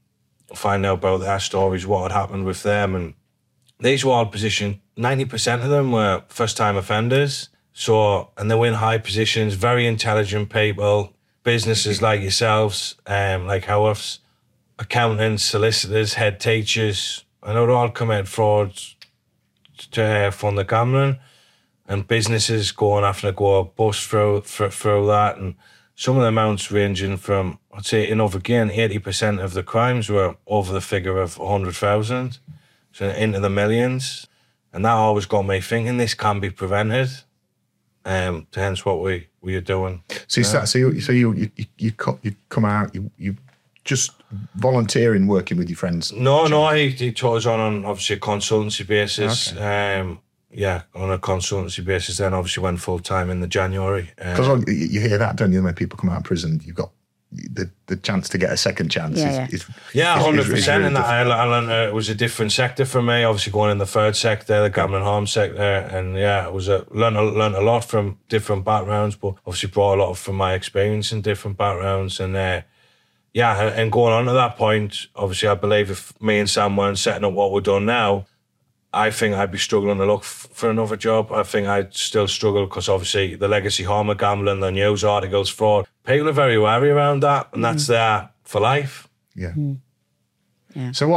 find out about their stories, what had happened with them. And these were all positioned, 90% of them were first-time offenders. So, and they were in high positions, very intelligent people, businesses like yourselves, like Howarth's, accountants, solicitors, head teachers. I know they all committed frauds to fund the gambling, and businesses having to go bust through that. And some of the amounts ranging from, I'd say, again, 80% of the crimes were over the figure of 100,000, so into the millions. And that always got me thinking this can be prevented. Hence what we are doing. So you come out, you just volunteering, working with your friends? No, he taught us on obviously a consultancy basis. Okay. On a consultancy basis. Then obviously went full time in the January. Because you hear that, don't you? When people come out of prison, you've got the chance to get a second chance. 100%. And I learned it was a different sector for me. Obviously going in the third sector, the gambling harm sector, and it was learned a lot from different backgrounds, but obviously brought a lot from my experience in different backgrounds. And and going on to that point, obviously I believe if me and Sam weren't setting up what we're doing now, I think I'd be struggling to look for another job. I think I'd still struggle because obviously the legacy harm of gambling, the news articles, fraud, people are very wary around that, and that's there for life. Yeah. Yeah. So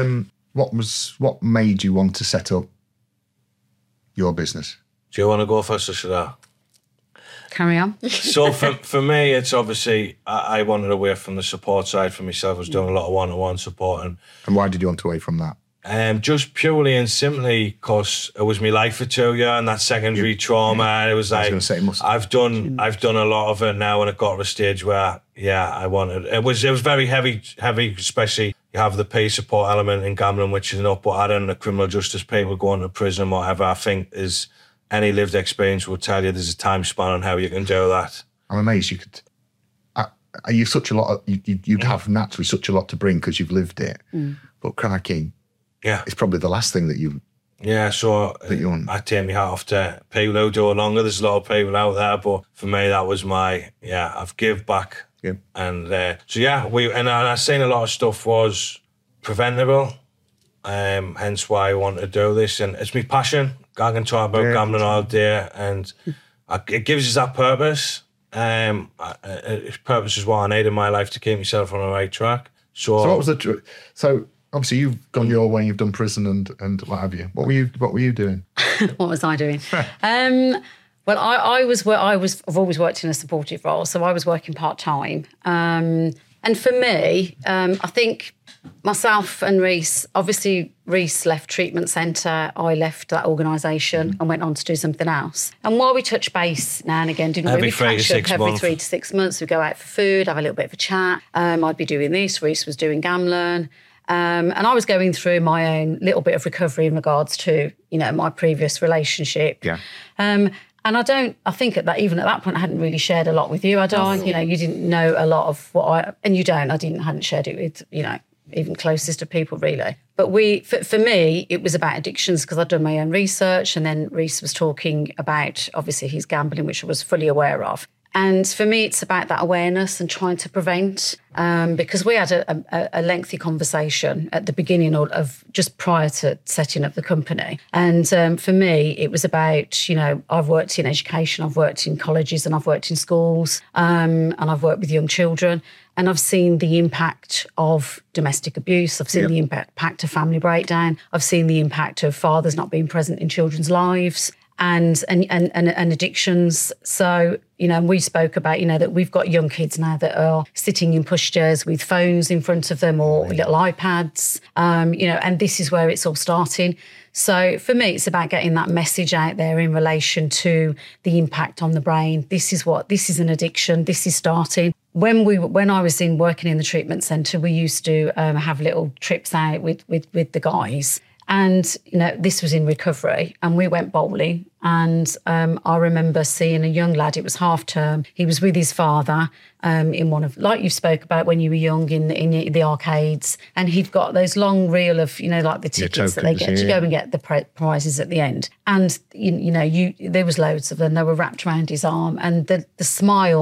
what made you want to set up your business? Do you want to go first or should I? Carry on. So for me, it's obviously I wanted away from the support side for myself. I was doing a lot of one-to-one support. And why did you want away from that? Just purely and simply because it was my life for 2 years and that secondary trauma. And it was like, I've done a lot of it now, and it got to a stage where, I wanted, it was very heavy, especially you have the pay support element in gambling, which is enough, but adding the criminal justice people going to prison, whatever, I think is any lived experience will tell you there's a time span on how you can do that. I'm amazed you could. You've such a lot. You'd have naturally such a lot to bring because you've lived it. But crikey, it's probably the last thing that you. Yeah, so I take my hat off to people who do it longer. There's a lot of people out there, but for me that was my I've give back. Yeah. And I've seen a lot of stuff was preventable. Hence why I want to do this, and it's my passion. I can talk about gambling all day, and it gives us that purpose. Purpose is what I need in my life to keep myself on the right track. So what was so obviously you've gone your way, you've done prison and what have you. What were you doing? What was I doing? Well, I've always worked in a supportive role, so I was working part-time. And for me, I think myself and Reese, obviously Reese left treatment centre, I left that organisation and went on to do something else. And while we touch base now and again, didn't we? Every 3 to 6 months, we go out for food, have a little bit of a chat. I'd be doing this, Reese was doing gambling. And I was going through my own little bit of recovery in regards to, my previous relationship. Yeah. And I think even at that point, I hadn't really shared a lot with you, had I? You didn't know a lot of what and you don't, hadn't shared it with, even closest of people really. But for me, it was about addictions because I'd done my own research, and then Reese was talking about, obviously, his gambling, which I was fully aware of. And for me, it's about that awareness and trying to prevent, because we had a lengthy conversation at the beginning of just prior to setting up the company. And for me, it was about, I've worked in education, I've worked in colleges and I've worked in schools, and I've worked with young children. And I've seen the impact of domestic abuse. I've seen the impact of family breakdown. I've seen the impact of fathers not being present in children's lives. And addictions. So, we spoke about, that we've got young kids now that are sitting in pushchairs with phones in front of them or little iPads, and this is where it's all starting. So for me, it's about getting that message out there in relation to the impact on the brain. This is an addiction. This is starting. When I was working in the treatment centre, we used to have little trips out with the guys. And, this was in recovery, and we went bowling. And I remember seeing a young lad, it was half term. He was with his father in one of, like you spoke about when you were young, in the arcades. And he'd got those long reel of, like the tickets that they get to go and get the prizes at the end. And, there was loads of them. They were wrapped around his arm. And the smile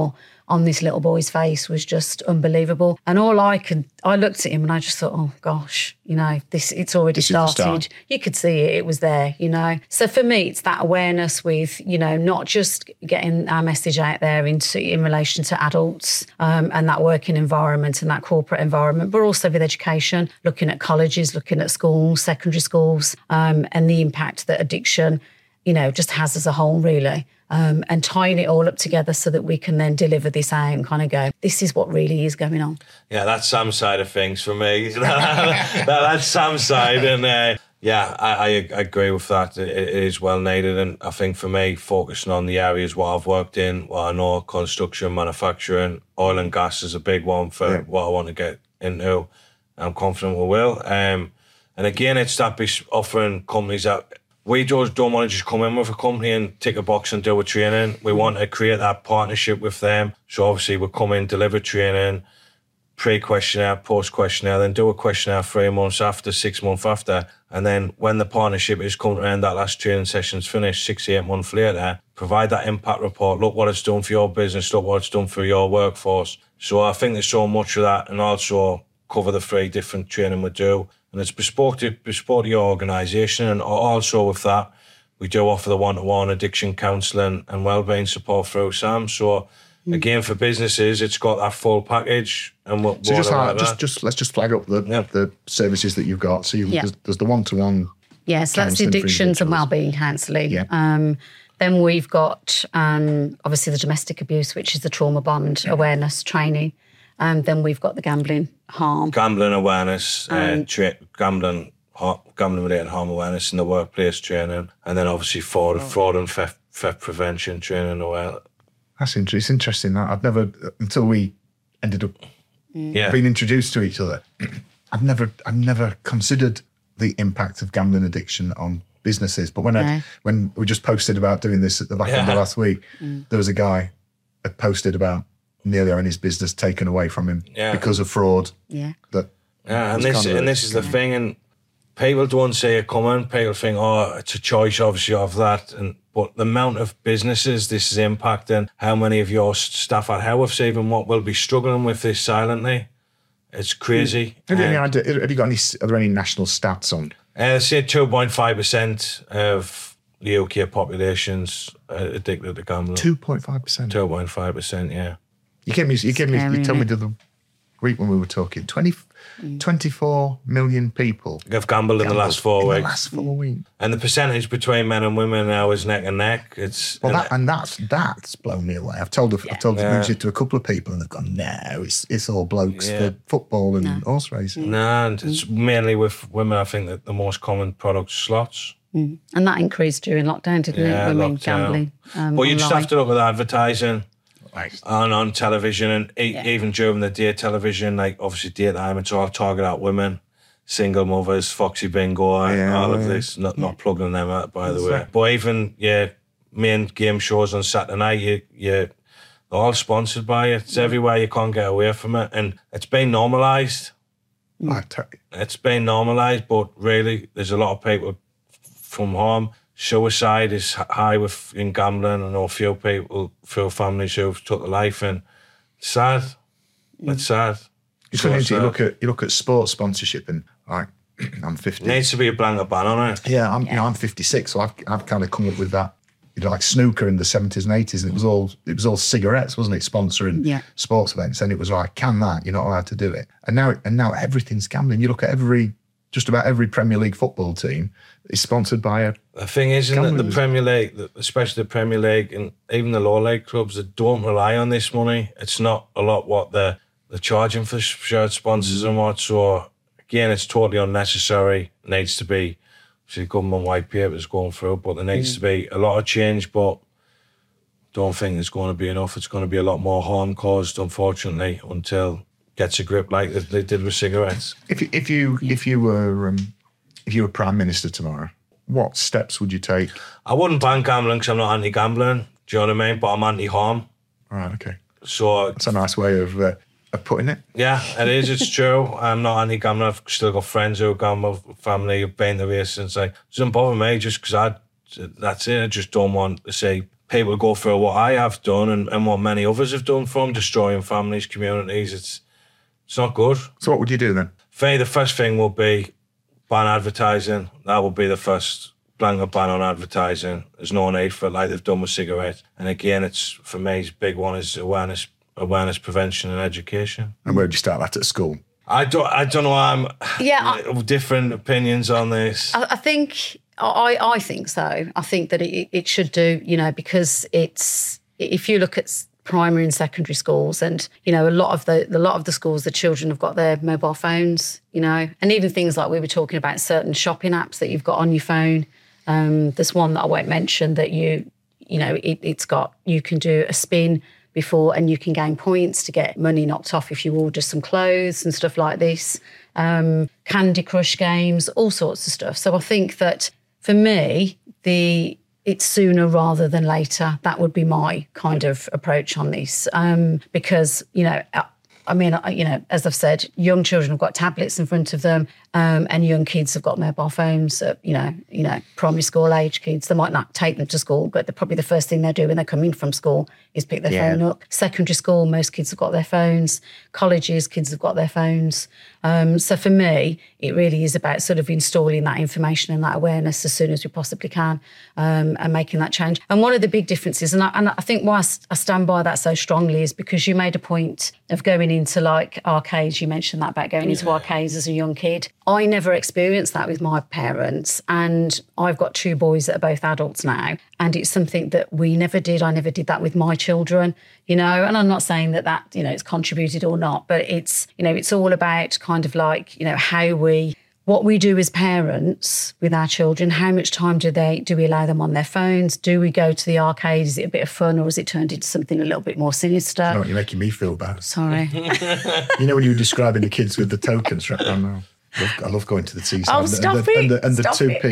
on this little boy's face was just unbelievable. And I looked at him and I just thought, oh gosh, it's already This is the started. start. You could see it was there, So for me, it's that awareness with, not just getting our message out there in relation to adults and that working environment and that corporate environment, but also with education, looking at colleges, looking at schools, secondary schools, and the impact that addiction, just has as a whole, really. And tying it all up together so that we can then deliver this out and kind of go, this is what really is going on. Yeah, that's Sam's side of things for me. That's Sam's side. And I agree with that. It is well needed. And I think for me, focusing on the areas what I've worked in, what I know, construction, manufacturing, oil and gas is a big one for what I want to get into. I'm confident we will. And again, it's that offering companies that we just don't want to just come in with a company and tick a box and do a training. We want to create that partnership with them. So obviously we'll come in, deliver training, pre-questionnaire, post-questionnaire, then do a questionnaire 3 months after, 6 months after. And then when the partnership is coming to end, that last training session's finished 6 to 8 months later, provide that impact report. Look what it's done for your business. Look what it's done for your workforce. So I think there's so much of that, and also cover the 3 different training we do. And it's bespoke to your organisation. And also with that, we do offer the one-to-one addiction counselling and wellbeing support through Sam. So again, for businesses, it's got that full package. And So let's just flag up the services that you've got. So there's the one-to-one. Yes, that's the addictions and wellbeing counselling. Yeah. Then we've got obviously the domestic abuse, which is the trauma bond awareness training. Then we've got the gambling harm. Gambling awareness, gambling-related harm awareness in the workplace training, and then obviously fraud and theft prevention training as well. That's interesting. It's interesting that I've never, until we ended up being introduced to each other, I've never considered the impact of gambling addiction on businesses. But when we just posted about doing this at the back end of last week, there was a guy that posted about nearly having his business taken away from him because of fraud. Yeah. And this is the thing, and people don't see it coming. People think, it's a choice, obviously, of that. But the amount of businesses this is impacting, how many of your staff at Howarth even will be struggling with this silently, it's crazy. Have you got are there any national stats on? Say 2.5% of the UK population's addicted to gambling. 2.5%. 2.5%, yeah. You told me the other week when we were talking, 24 million people have gambled in the last 4 weeks. In the last 4 weeks. And the percentage between men and women now is neck and neck. That's blown me away. I've told it to a couple of people and they've gone, no, it's all blokes for football and horse racing. No, and it's mainly with women. I think that the most common product is slots. And that increased during lockdown, didn't it? Women gambling. But you just have to look at the advertising. Right. On television, and even during the day television, like obviously daytime, it's all target out women, single mothers, Foxy Bingo, all of this. Not plugging them out, by the way. But even main game shows on Saturday night, they're all sponsored by it. It's everywhere. You can't get away from it, and it's been normalised. It's been normalised, but really, there's a lot of people from home. Suicide is high in gambling. I know a few families who've took their life, and it's sad. It's sad. You look at sports sponsorship, and I'm 50. Needs to be a blanket ban on it. Yeah, I'm 56, so I've kind of come up with that. Like snooker in the 70s and 80s, and it was all cigarettes, wasn't it? Sponsoring sports events, and it was like, can that? You're not allowed to do it. And now everything's gambling. You look at just about every Premier League football team is sponsored by a. The thing is, isn't it, the Premier League, especially the Premier League and even the lower league clubs, that don't rely on this money. It's not a lot what they're charging for shared sponsors and what. So again, it's totally unnecessary. It needs to be. See, government white papers going through, but there needs to be a lot of change. But don't think it's going to be enough. It's going to be a lot more harm caused, unfortunately, until gets a grip like they did with cigarettes. If you were Prime Minister tomorrow, what steps would you take? I wouldn't ban gambling because I'm not anti-gambling. Do you know what I mean? But I'm anti-harm. Right. Okay. So that's a nice way of putting it. Yeah, it is. It's true. I'm not anti-gambling. I've still got friends who gamble, family who've been the race since. It doesn't bother me just because that's it. I just don't want to see people go through what I have done and what many others have done from destroying families, communities. It's not good. So what would you do then? For me, the first thing would be ban advertising. That would be the first blanket ban on advertising. There's no need for it like they've done with cigarettes. And again, it's for me, big one is awareness, prevention and education. And where would you start that at school? I don't know. I'm different opinions on this. I think I think so. I think that it should do, because it's, if you look at primary and secondary schools, and a lot of the schools, the children have got their mobile phones, and even things like we were talking about, certain shopping apps that you've got on your phone. There's one that I won't mention that it's got, you can do a spin before and you can gain points to get money knocked off if you order some clothes and stuff like this. Candy Crush games, all sorts of stuff. So I think that for me, it's sooner rather than later. That would be my kind of approach on this, because as I've said, young children have got tablets in front of them, and young kids have got mobile phones. Primary school age kids, they might not take them to school, but probably the first thing they do when they come in from school is pick their phone up. Secondary school, most kids have got their phones. Colleges, kids have got their phones. So for me, it really is about sort of installing that information and that awareness as soon as we possibly can, and making that change. And one of the big differences, and I think why I stand by that so strongly, is because you made a point of going into like arcades. You mentioned that about going into arcades as a young kid. I never experienced that with my parents, and I've got 2 boys that are both adults now, and it's something that we never did. I never did that with my children, and I'm not saying that it's contributed or not, but it's all about kind of like, what we do as parents with our children. How much time do we allow them on their phones? Do we go to the arcade? Is it a bit of fun, or has it turned into something a little bit more sinister? You know what, you're making me feel bad. Sorry. When you were describing the kids with the tokens right now. I love going to the seaside. Oh, stop it. And the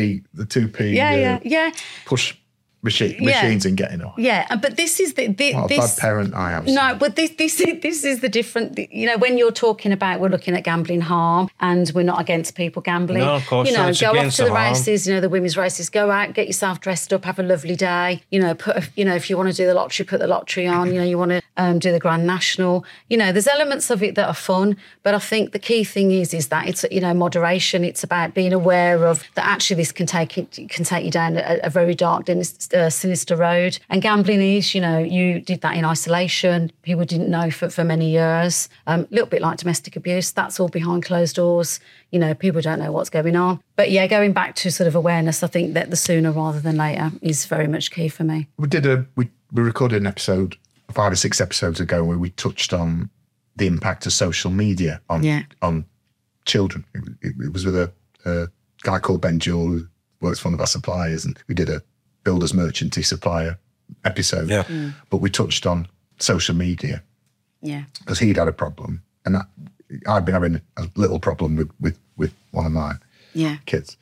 2p push machines and getting on. Yeah, but this is what a bad parent I am. No, but this is the different. When you're talking about, we're looking at gambling harm, and we're not against people gambling. No, of course. Go off to the harm. races. The women's races. Go out, get yourself dressed up, have a lovely day. If you want to do the lottery, put the lottery on. You want to do the Grand National. There's elements of it that are fun, but I think the key thing is that it's moderation. It's about being aware of that. Actually, this can take you down a very dark, sinister road. And gambling is, you did that in isolation. People didn't know for many years. A little bit like domestic abuse. That's all behind closed doors. People don't know what's going on. But going back to sort of awareness, I think that the sooner rather than later is very much key for me. We recorded an episode 5 or 6 episodes ago where we touched on the impact of social media on children. It was with a guy called Ben Jewell, who works for one of our suppliers, and we did a builders merchanty supplier episode. Yeah. But we touched on social media. Yeah. Because he'd had a problem, and I'd been having a little problem with one of my kids.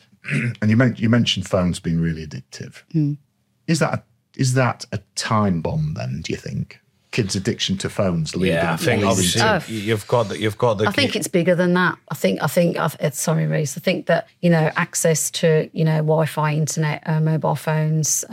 And you mentioned phones being really addictive. Is that a time bomb then, do you think? Kids' addiction to phones leading? Yeah, I think obviously you've got the. I think it's bigger than that. I think. Sorry, Reece. I think that access to Wi-Fi, internet, mobile phones.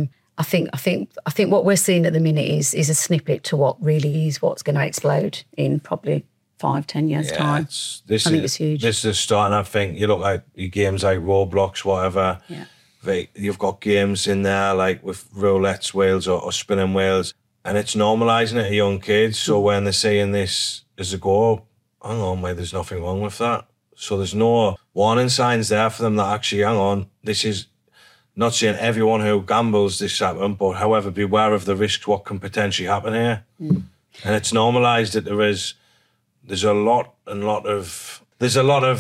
I think what we're seeing at the minute is a snippet to what really is what's going to explode in probably 5-10 years time. I think it's huge. This is starting. I think you look like your games like Roblox, whatever. Yeah. You've got games in there like with roulettes wheels or spinning wheels. And it's normalising it to young kids. So when they're seeing this as a go, hang on, mate, there's nothing wrong with that. So there's no warning signs there for them that actually, hang on, this is not saying everyone who gambles this happen, but however, beware of the risks, what can potentially happen here. And it's normalised that there's a lot of there's a lot of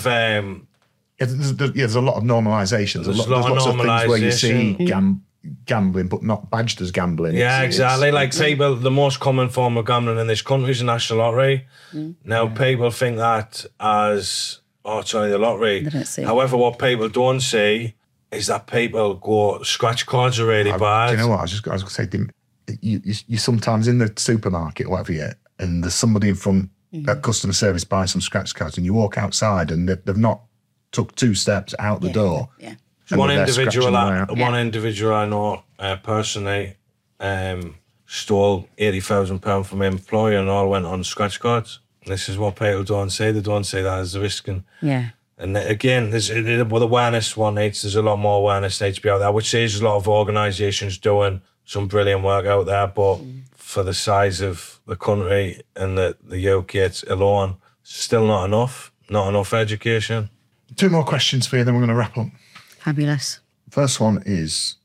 normalisation. There's lots of things where you see gambling, but not badged as gambling. Yeah, exactly. People, the most common form of gambling in this country is the National Lottery. Now, people think that as, the lottery. However, what people don't see is that people go, scratch cards are really bad. Do you know what? I was going to say, you sometimes in the supermarket or whatever, and there's somebody in front at customer service buying some scratch cards, and you walk outside and they've not took 2 steps out the door. One individual I know personally, stole £80,000 from my employer and all went on scratch cards. This is what people don't say. They don't say that as a risk. And again, with awareness one needs, there's a lot more awareness needs to be out there. I would say there's a lot of organisations doing some brilliant work out there, but for the size of the country and the UK alone, still not enough. Not enough education. 2 more questions for you, then we're going to wrap up. Fabulous. First one is,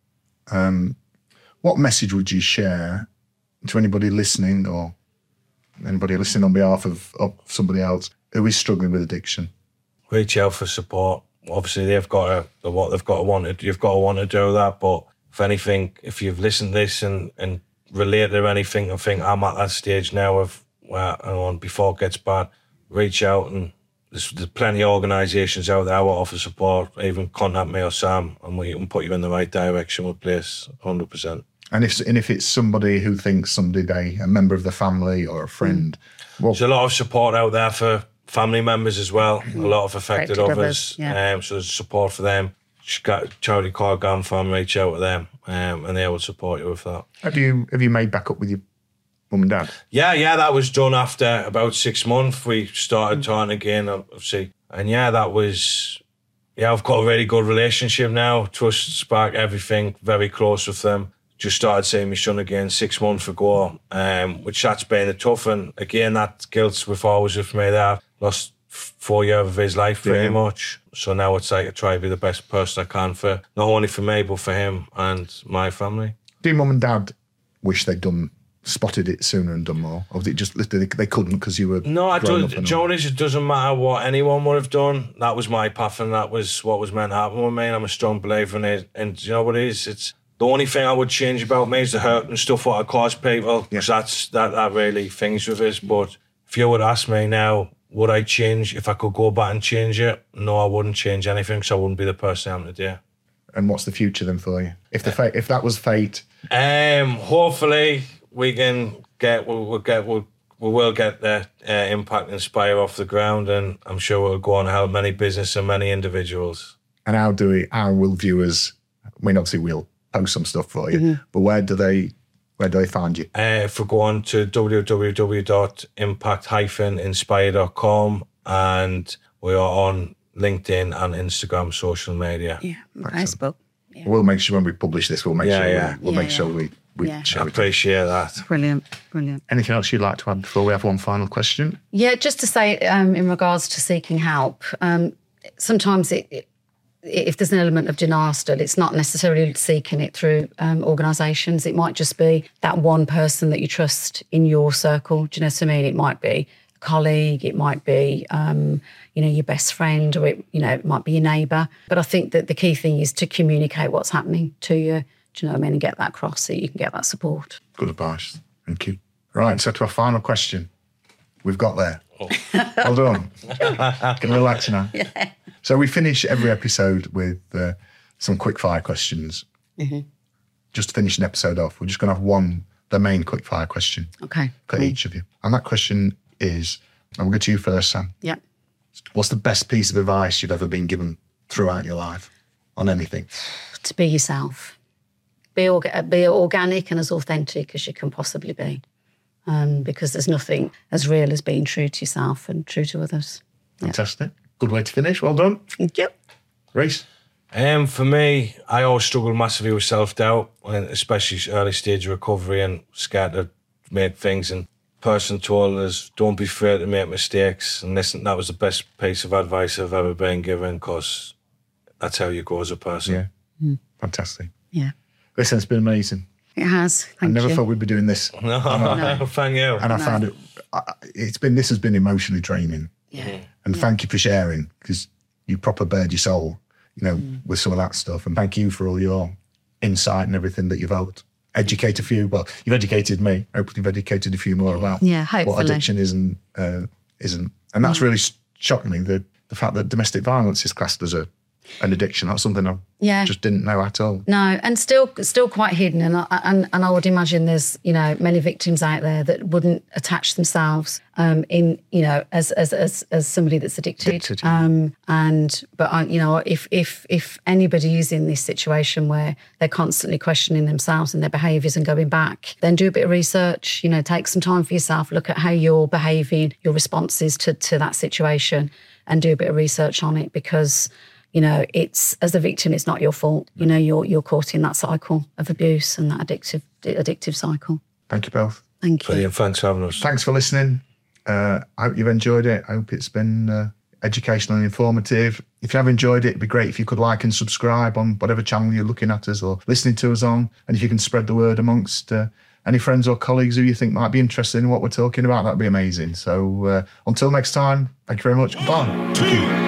what message would you share to anybody listening or anybody listening on behalf of somebody else who is struggling with addiction? Reach out for support. Obviously, you've got to want to do that. But if anything, if you've listened to this and relate to anything and think I'm at that stage now of where I want before it gets bad, reach out, and there's plenty of organisations out there that offer support. Even contact me or Sam, and we can put you in the right direction with place, 100%. And if it's somebody who thinks a member of the family or a friend, there's a lot of support out there for family members as well. A lot of affected others. So there's support for them. Just got a charity called GamFam, reach out to them, and they will support you with that. Have you made back up with your mum and dad? Yeah, that was done after about 6 months. We started talking again, obviously. And I've got a really good relationship now. Trust, spark, everything, very close with them. Just started seeing my son again 6 months ago, which that's been tough. And again, that guilt was always with me there. Lost 4 years of his life pretty much. So now it's like I try to be the best person I can for, not only for me, but for him and my family. Do your mum and dad wish they'd spotted it sooner and done more? Or was it just they couldn't because you were Jonas, it doesn't matter what anyone would have done. That was my path and that was what was meant to happen with me, and I'm a strong believer in it. And you know what it is? It's the only thing I would change about me is the hurt and stuff what I cause people, because that really things with us. But if you would ask me now, would I change, if I could go back and change it? No, I wouldn't change anything, because I wouldn't be the person I am today. And what's the future then for you? If that was fate? Hopefully we can we will get the Impact Inspire off the ground, and I'm sure we'll go on to help many business and many individuals. And how will viewers, obviously we'll post some stuff for you, but where do they find you? If we go on to www.impact-inspire.com, and we are on LinkedIn and Instagram, social media. Yeah, Facebook. Yeah. We'll make sure when we publish this, we'll make sure we share I appreciate that. Brilliant. Anything else you'd like to add before we have one final question? Yeah, just to say in regards to seeking help, sometimes if there's an element of denial still, it's not necessarily seeking it through organisations. It might just be that one person that you trust in your circle. Do you know what I mean? It might be a colleague, it might be your best friend, or it might be your neighbour. But I think that the key thing is to communicate what's happening to you. Do you know what I mean? And get that across so you can get that support. Good advice. Thank you. Right, so to our final question. We've got there. Oh. Well done. Can relax now. Yeah. So we finish every episode with some quick fire questions. Mm-hmm. Just to finish an episode off, we're just going to have the main quick fire question. Okay. For each of you. And that question is, and we'll go to you first, Sam. Yeah. What's the best piece of advice you've ever been given throughout your life on anything? To be yourself. Be organic and as authentic as you can possibly be. Because there's nothing as real as being true to yourself and true to others. Fantastic. Good way to finish. Well done. Thank you. Reece? For me, I always struggled massively with self-doubt, especially early stage recovery, and scared to make things. And person told us, don't be afraid to make mistakes. And listen, that was the best piece of advice I've ever been given, because that's how you go as a person. Yeah. Fantastic. Yeah. Listen, it's been amazing. It has. Thank you. I never thought we'd be doing this. No. Thank you. And I found this has been emotionally draining. Yeah. And thank you for sharing, because you proper bared your soul, with some of that stuff. And thank you for all your insight and everything that you've helped educate a few. Well, you've educated me. Hopefully you've educated a few more about what addiction is and isn't. And that's really shocked me, the fact that domestic violence is classed as a an addiction. That's something I just didn't know at all. No, and still quite hidden. And I would imagine there's, you know, many victims out there that wouldn't attach themselves in, you know, as somebody that's addicted. But you know, if anybody is in this situation where they're constantly questioning themselves and their behaviours and going back, then do a bit of research. You know, take some time for yourself. Look at how you're behaving, your responses to that situation, and do a bit of research on it, because, you know, it's, as a victim, it's not your fault. You know, you're caught in that cycle of abuse and that addictive cycle. Thank you both. Thank you. Brilliant. Thanks for having us. Thanks for listening. I hope you've enjoyed it. I hope it's been educational and informative. If you have enjoyed it, it'd be great if you could like and subscribe on whatever channel you're looking at us or listening to us on. And if you can spread the word amongst any friends or colleagues who you think might be interested in what we're talking about, that'd be amazing. So until next time, thank you very much. Goodbye. 2